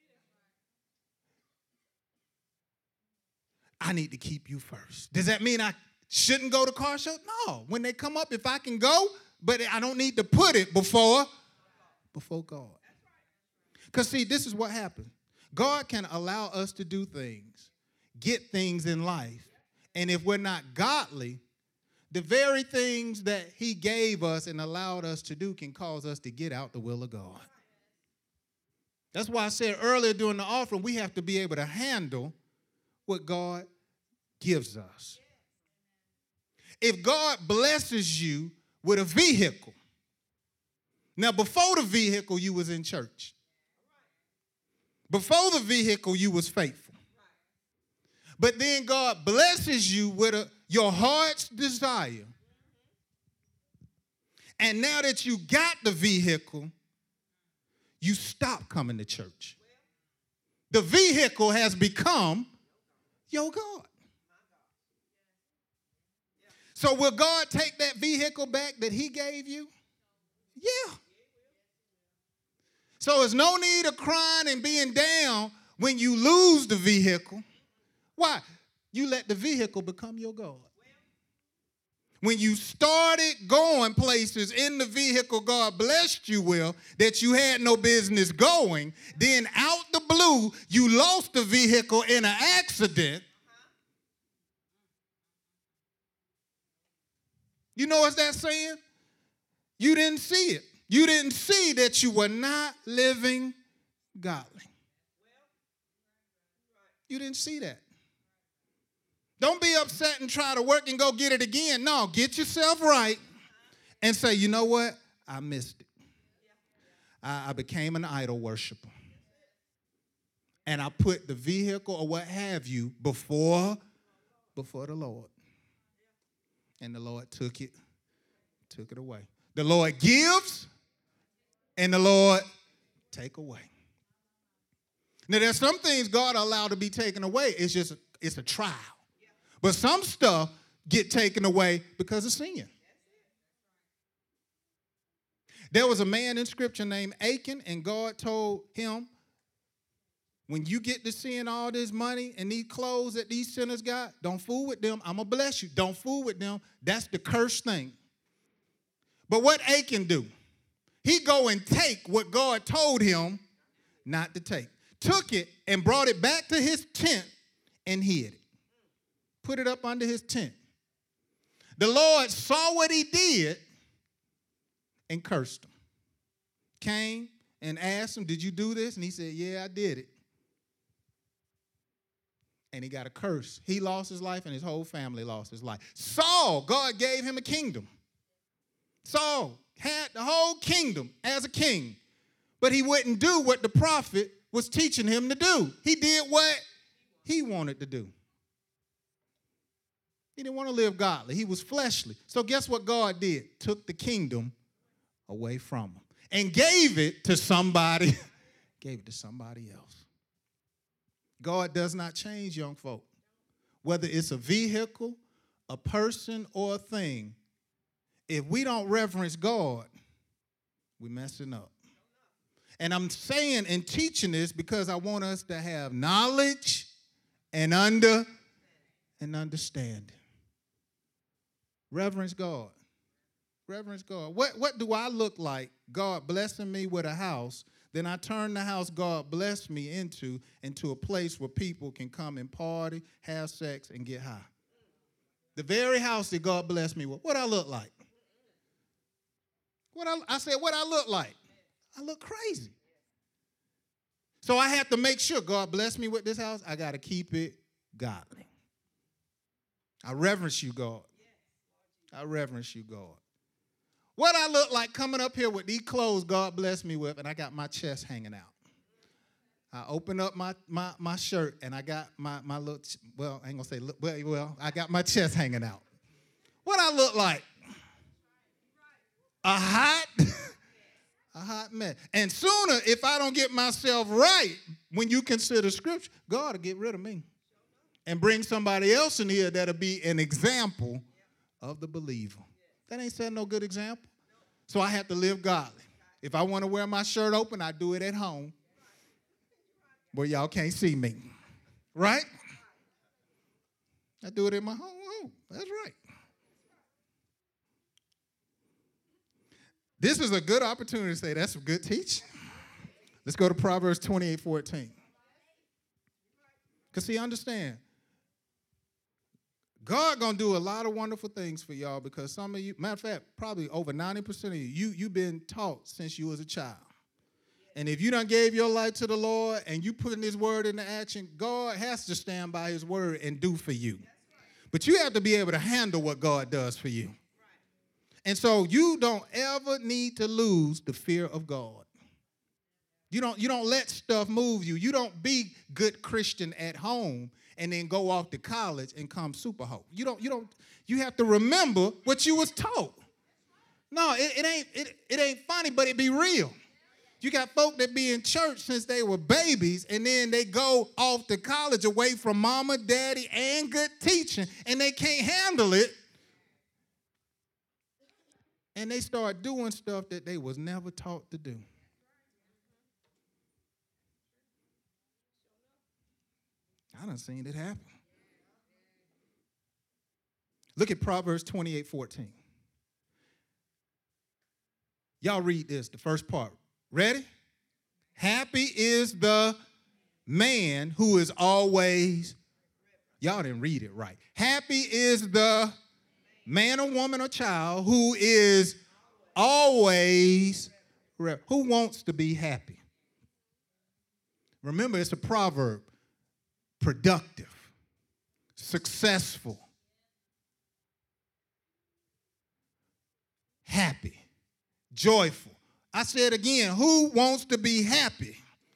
I need to keep you first. Does that mean I shouldn't go to car show? No. When they come up, if I can go, but I don't need to put it before God. Because see, this is what happens. God can allow us to do things, get things in life, and if we're not godly, the very things that he gave us and allowed us to do can cause us to get out the will of God. That's why I said earlier during the offering, we have to be able to handle what God gives us. If God blesses you with a vehicle, now before the vehicle you was in church. Before the vehicle you was faithful. But then God blesses you with your heart's desire. And now that you got the vehicle, you stop coming to church. The vehicle has become your God. So will God take that vehicle back that he gave you? Yeah. So there's no need of crying and being down when you lose the vehicle. Why? You let the vehicle become your God. When you started going places in the vehicle God blessed you with that you had no business going, then out the blue, you lost the vehicle in an accident. You know what that's saying? You didn't see it. You didn't see that you were not living godly. You didn't see that. Don't be upset and try to work and go get it again. No, get yourself right and say, you know what? I missed it. I became an idol worshiper. And I put the vehicle or what have you before the Lord. And the Lord took it away. The Lord gives and the Lord take away. Now, there's some things God allowed to be taken away. It's a trial. But some stuff get taken away because of sin. There was a man in Scripture named Achan, and God told him, when you get to seeing all this money and these clothes that these sinners got, don't fool with them. I'm going to bless you. Don't fool with them. That's the cursed thing. But what Achan do? He go and take what God told him not to take. Took it and brought it back to his tent and hid it. Put it up under his tent. The Lord saw what he did and cursed him. Came and asked him, did you do this? And he said, yeah, I did it. And he got a curse. He lost his life and his whole family lost his life. Saul, God gave him a kingdom. Saul had the whole kingdom as a king, but he wouldn't do what the prophet was teaching him to do. He did what he wanted to do. He didn't want to live godly. He was fleshly. So guess what God did? Took the kingdom away from him and gave it to somebody, gave it to somebody else. God does not change, young folk. Whether it's a vehicle, a person, or a thing, if we don't reverence God, we're messing up. And I'm saying and teaching this because I want us to have knowledge and understanding. Reverence God. Reverence God. What do I look like? God blessing me with a house. Then I turn the house God blessed me into a place where people can come and party, have sex, and get high. The very house that God blessed me with. What I look like? I said, what I look like? I look crazy. So I have to make sure God bless me with this house. I got to keep it godly. I reverence you, God. I reverence you, God. What I look like coming up here with these clothes God blessed me with, and I got my chest hanging out. I open up my shirt, and I got my little, well, I ain't going to say, well, I got my chest hanging out. What I look like? A hot mess. And sooner, if I don't get myself right, when you consider Scripture, God will get rid of me and bring somebody else in here that'll be an example of the believer. That ain't setting no good example. So I have to live godly. If I want to wear my shirt open, I do it at home where y'all can't see me. Right? I do it in my home. That's right. This is a good opportunity to say that's some good teaching. Let's go to Proverbs 28:14. Because see, understand, God going to do a lot of wonderful things for y'all because some of you, matter of fact, probably over 90% of you've been taught since you was a child. And if you done gave your life to the Lord and you putting his word into action, God has to stand by his word and do for you. But you have to be able to handle what God does for you. And so you don't ever need to lose the fear of God. You don't let stuff move you. You don't be good Christian at home and then go off to college and come super hoe. You have to remember what you was taught. No, it ain't funny, but it be real. You got folk that be in church since they were babies, and then they go off to college away from mama, daddy, and good teaching, and they can't handle it. And they start doing stuff that they was never taught to do. I done seen it happen. Look at Proverbs 28:14. Y'all read this, the first part. Ready? Happy is the man who is always, y'all didn't read it right. Happy is the man or woman or child who is always, who wants to be happy? Remember, it's a proverb. Productive, successful, happy, joyful. I said again, who wants to be happy?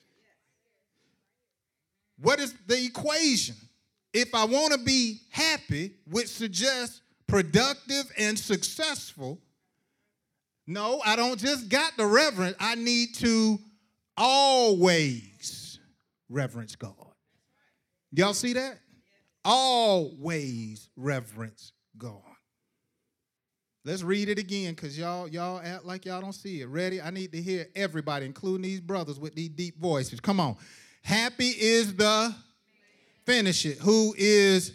What is the equation? If I want to be happy, which suggests productive and successful, no, I don't just got the reverence. I need to always reverence God. Y'all see that? Always reverence God. Let's read it again because y'all act like y'all don't see it. Ready? I need to hear everybody, including these brothers with these deep voices. Come on. Happy is the, finish it, who is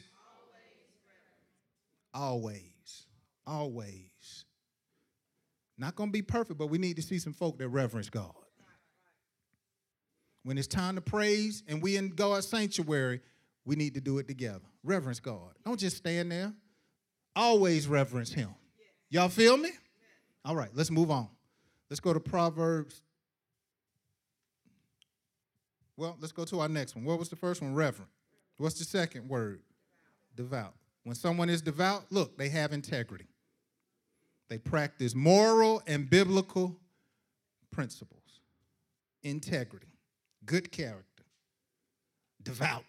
always. Not going to be perfect, but we need to see some folk that reverence God. When it's time to praise and we in God's sanctuary, we need to do it together. Reverence God. Don't just stand there. Always reverence him. Y'all feel me? All right, let's move on. Let's go to Proverbs. Well, let's go to our next one. What was the first one? Reverent. What's the second word? Devout. When someone is devout, look, they have integrity. They practice moral and biblical principles, integrity, good character, devout.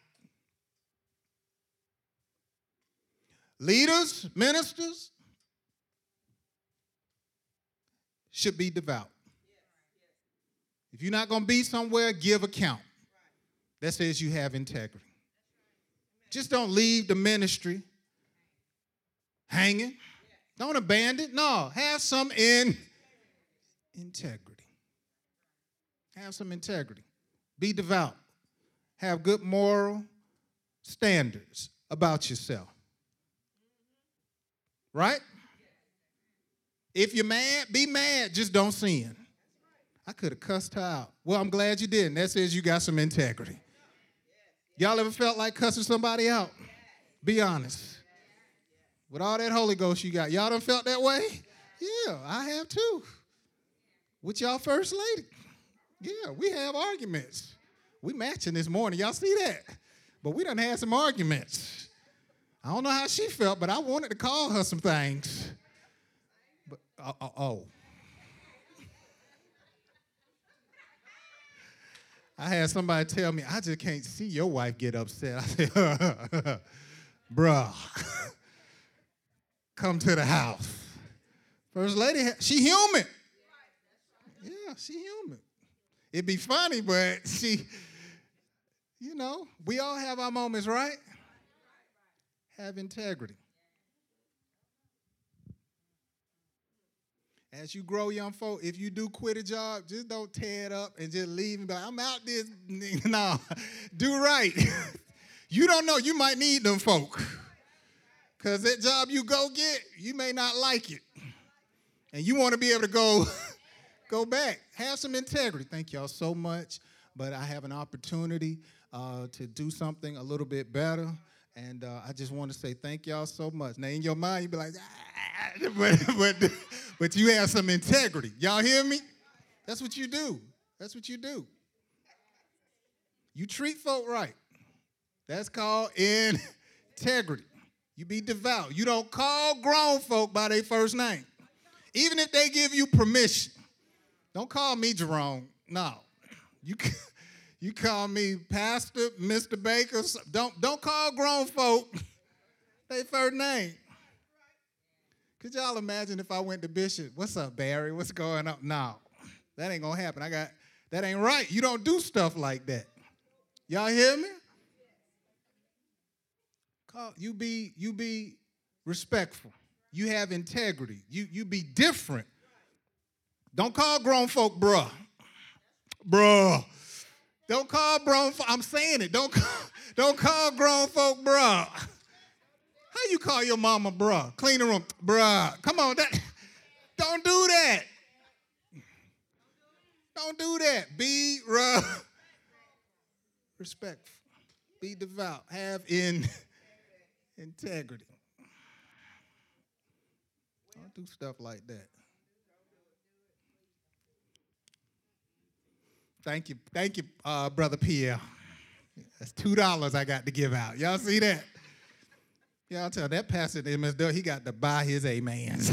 Leaders, ministers should be devout. If you're not going to be somewhere, give account. That says you have integrity. Just don't leave the ministry hanging. Don't abandon. No, have some integrity. Have some integrity. Be devout. Have good moral standards about yourself. Right? If you're mad, be mad. Just don't sin. I could have cussed her out. Well, I'm glad you didn't. That says you got some integrity. Y'all ever felt like cussing somebody out? Be honest. With all that Holy Ghost you got, y'all done felt that way? Yeah, I have too. With y'all first lady. Yeah, we have arguments. We matching this morning. Y'all see that? But we done had some arguments. I don't know how she felt, but I wanted to call her some things. But, I had somebody tell me, I just can't see your wife get upset. I said, bruh, come to the house. First lady, she human. Yeah, she human. It'd be funny, but we all have our moments, right? Have integrity. As you grow, young folk, if you do quit a job, just don't tear it up and just leave and be like, I'm out this. No, do right. You don't know. You might need them folk. Because that job you go get, you may not like it. And you want to be able to go back. Have some integrity. Thank y'all so much. But I have an opportunity to do something a little bit better. And I just want to say thank y'all so much. Now, in your mind, you be like, but you have some integrity. Y'all hear me? That's what you do. That's what you do. You treat folk right. That's called integrity. You be devout. You don't call grown folk by their first name. Even if they give you permission. Don't call me Jerome. No. You call me Pastor, Mr. Baker. Don't call grown folk their first name. Could y'all imagine if I went to Bishop? What's up, Barry? What's going on? No, that ain't going to happen. That ain't right. You don't do stuff like that. Y'all hear me? You be respectful. You have integrity. You be different. Don't call grown folk bruh. Bruh. Don't call grown folk. I'm saying it. Don't call grown folk bruh. How you call your mama bruh? Clean the room, bruh. Come on, don't do that. Don't do that. Be respectful. Be devout. Have integrity. Don't do stuff like that. Thank you, Brother Pierre. That's $2 I got to give out. Y'all see that? Y'all tell that pastor at MS Doug, he got to buy his amens.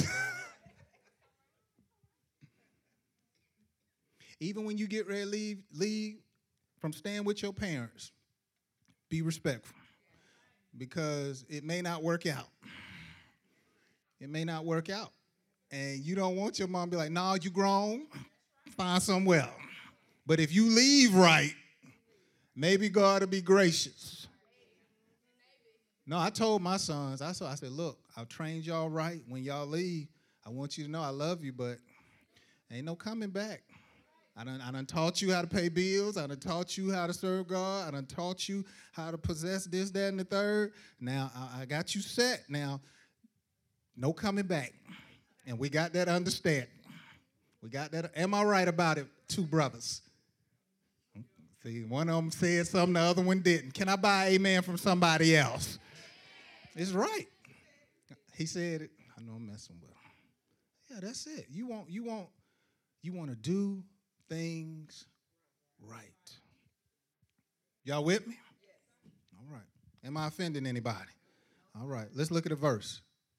Even when you get ready to leave from staying with your parents, be respectful. Because it may not work out. It may not work out. And you don't want your mom to be like, no, you grown, find somewhere else. But if you leave right, maybe God will be gracious. No, I told my sons, I said, look, I've trained y'all right. When y'all leave, I want you to know I love you, but ain't no coming back. I done taught you how to pay bills. I done taught you how to serve God. I done taught you how to possess this, that, and the third. Now, I got you set. Now, no coming back. And we got that understanding. We got that. Am I right about it, two brothers? See, one of them said something, the other one didn't. Can I buy amen from somebody else? It's right. He said it. I know I'm messing with him. Yeah, that's it. You want to do things right. Y'all with me? All right. Am I offending anybody? All right. Let's look at a verse.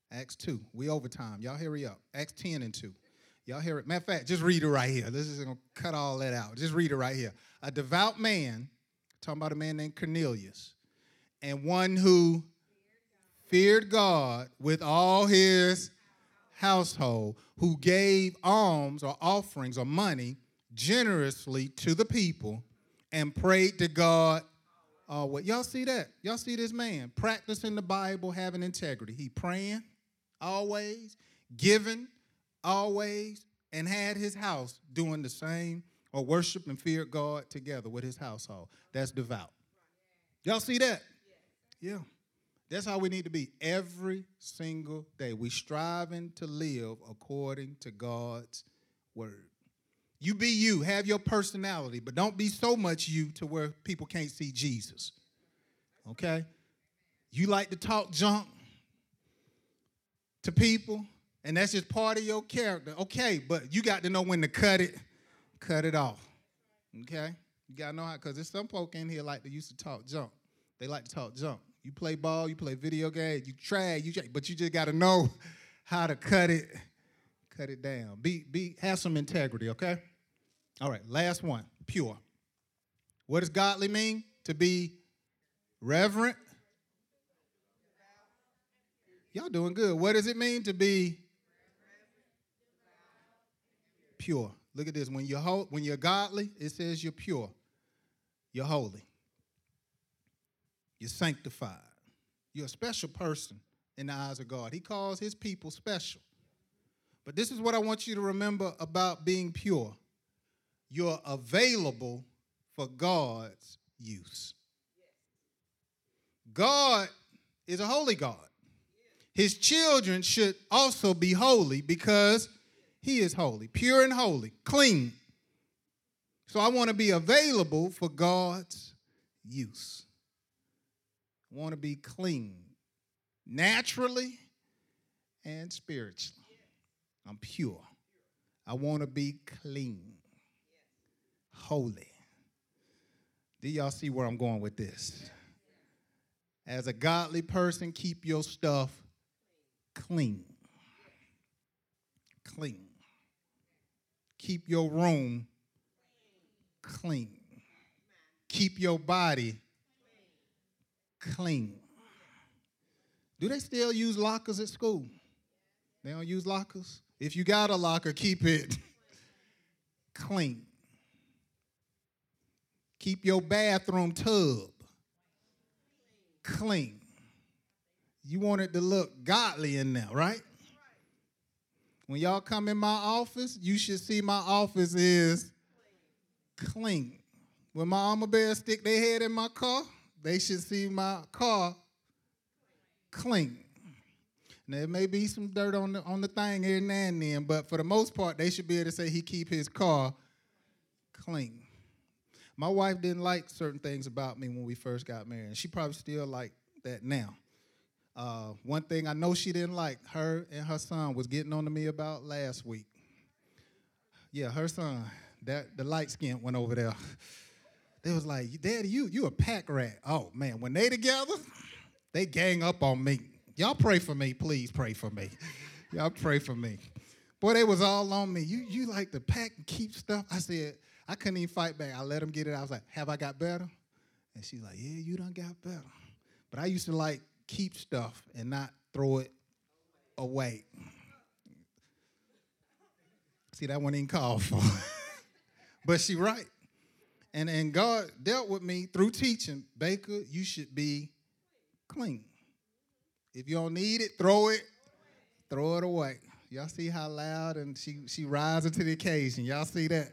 Acts 2. We overtime. Y'all hurry up. Acts 10 and 2. Y'all hear it? Matter of fact, just read it right here. This is going to cut all that out. Just read it right here. A devout man, talking about a man named Cornelius, and one who feared God with all his household, who gave alms or offerings or money generously to the people and prayed to God. Y'all see that? Y'all see this man practicing the Bible, having integrity. He praying always, giving always, and had his house doing the same, or worship and fear God together with his household. That's devout. Y'all see that? Yeah. That's how we need to be every single day. We striving to live according to God's word. You be you. Have your personality, but don't be so much you to where people can't see Jesus. Okay? You like to talk junk to people, and that's just part of your character. Okay, but you got to know when to cut it off. Okay? You got to know how, because there's some folk in here like they used to talk junk. They like to talk junk. You play ball, you play video games, you try, but you just got to know how to cut it down. Have some integrity, okay? All right, last one, pure. What does godly mean? To be reverent. Y'all doing good. What does it mean to be pure? Look at this. When you're godly, it says you're pure. You're holy. You're sanctified. You're a special person in the eyes of God. He calls his people special. But this is what I want you to remember about being pure. You're available for God's use. God is a holy God. His children should also be holy because he is holy, pure and holy, clean. So I want to be available for God's use. I want to be clean, naturally and spiritually. I'm pure. I want to be clean, holy. Do y'all see where I'm going with this? As a godly person, keep your stuff clean. Clean. Keep your room clean. Keep your body clean. Do they still use lockers at school? They don't use lockers? If you got a locker, keep it clean. Keep your bathroom tub clean. You want it to look godly in there, right? When y'all come in my office, you should see my office is clean. When my armor bears stick their head in my car, they should see my car clean. Now, there may be some dirt on the thing here and then, but for the most part, they should be able to say he keep his car clean. My wife didn't like certain things about me when we first got married, and she probably still like that now. One thing I know she didn't like, her and her son was getting on to me about last week. Yeah, her son, the light skin went over there. They was like, Daddy, you a pack rat. Oh, man, when they together, they gang up on me. Y'all pray for me. Please pray for me. Y'all pray for me. Boy, they was all on me. You like to pack and keep stuff? I said, I couldn't even fight back. I let them get it. I was like, have I got better? And she's like, yeah, you done got better. But I used to like keep stuff and not throw it away. See, that one ain't called for. But she right. And God dealt with me through teaching. Baker, you should be clean. If you don't need it, throw it away. Y'all see how loud and she rises to the occasion. Y'all see that?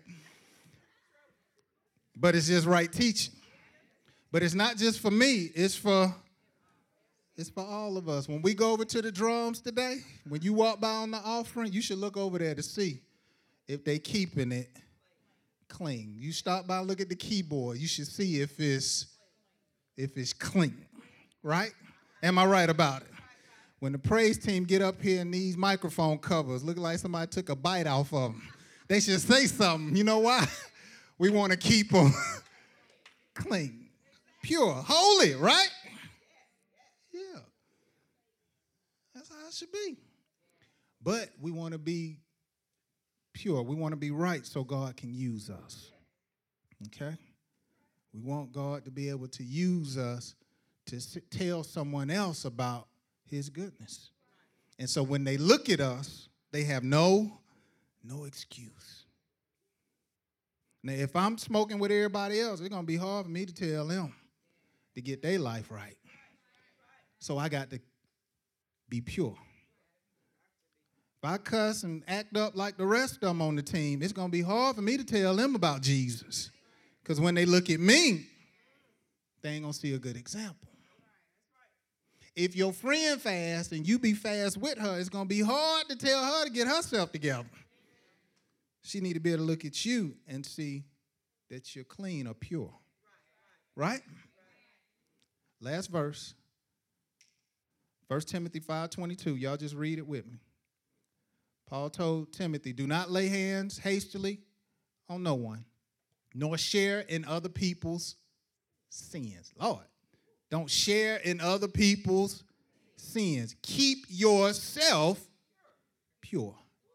But it's just right teaching. But it's not just for me. It's for all of us. When we go over to the drums today, when you walk by on the offering, you should look over there to see if they keeping it clean. You stop by, look at the keyboard. You should see if it's clean, right? Am I right about it? When the praise team get up here and these microphone covers look like somebody took a bite off of them, they should say something. You know why? We want to keep them clean, pure, holy, right? Yeah. That's how how it should be. But we want to be pure. We want to be right so God can use us. Okay? We want God to be able to use us to tell someone else about his goodness. And so when they look at us, they have no excuse. Now, if I'm smoking with everybody else, it's going to be hard for me to tell them to get their life right. So I got to be pure. If I cuss and act up like the rest of them on the team, it's going to be hard for me to tell them about Jesus. Because when they look at me, they ain't going to see a good example. If your friend fast and you be fast with her, it's going to be hard to tell her to get herself together. She need to be able to look at you and see that you're clean or pure. Right? Last verse. 1 Timothy 5:22. Y'all just read it with me. Paul told Timothy, do not lay hands hastily on no one, nor share in other people's sins. Lord, don't share in other people's sins. Keep yourself pure.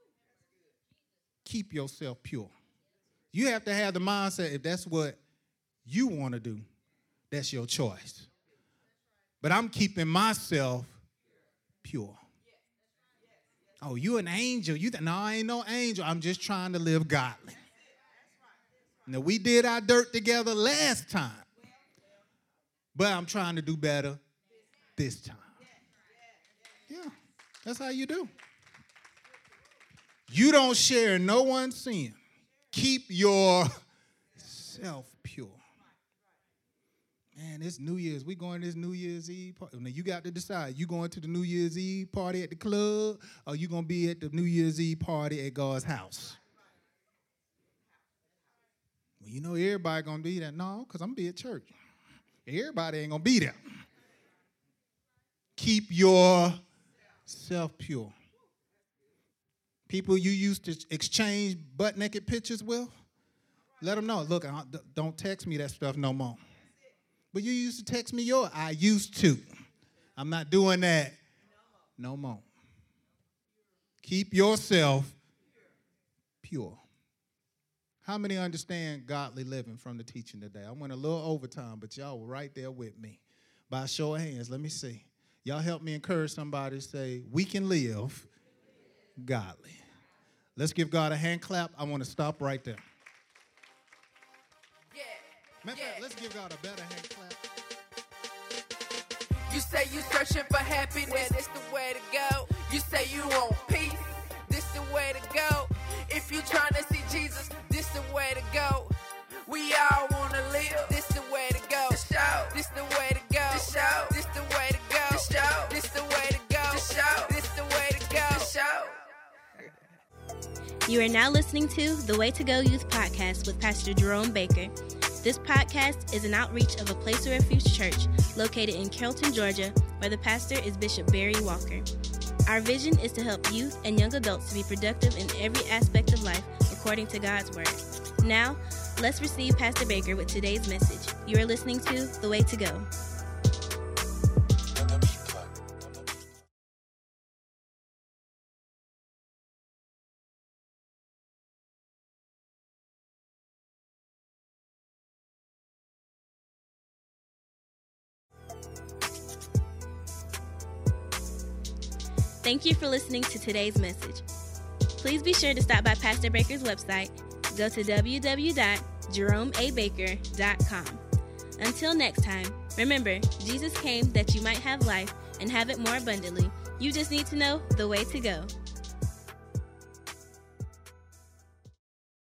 Keep yourself pure. You have to have the mindset, if that's what you want to do, that's your choice. But I'm keeping myself pure. Oh, you an angel. No, I ain't no angel. I'm just trying to live godly. Now, we did our dirt together last time. But I'm trying to do better this time. Yeah, that's how you do. You don't share no one's sin. Keep yourself pure. Man, it's New Year's. We going to this New Year's Eve party. Now, you got to decide. You going to the New Year's Eve party at the club, or you going to be at the New Year's Eve party at God's house? Well, you know everybody going to be there. No, because I'm going to be at church. Everybody ain't going to be there. Keep yourself pure. People you used to exchange butt-naked pictures with, let them know. Look, don't text me that stuff no more. But you used to text me yours. I used to. I'm not doing that no more. Keep yourself pure. How many understand godly living from the teaching today? I went a little overtime, but y'all were right there with me. By a show of hands, let me see. Y'all help me encourage somebody to say, we can live godly. Let's give God a hand clap. I want to stop right there. Let's give God a better hand clap. You say you searching for happiness, this the way to go. You say you want peace, this the way to go. If you trying to see Jesus, this the way to go. We all want to live, this the way to go. This the way to go. This the way to go. This the way to go. This the way to go. You are now listening to the Way to Go Youth Podcast with Pastor Jerome Baker. This podcast is an outreach of a Place of Refuge church located in Carrollton, Georgia, where the pastor is Bishop Barry Walker. Our vision is to help youth and young adults to be productive in every aspect of life according to God's Word. Now, let's receive Pastor Baker with today's message. You are listening to The Way to Go. Thank you for listening to today's message. Please be sure to stop by Pastor Baker's website. Go to www.jeromeabaker.com. Until next time, remember, Jesus came that you might have life and have it more abundantly. You just need to know the way to go.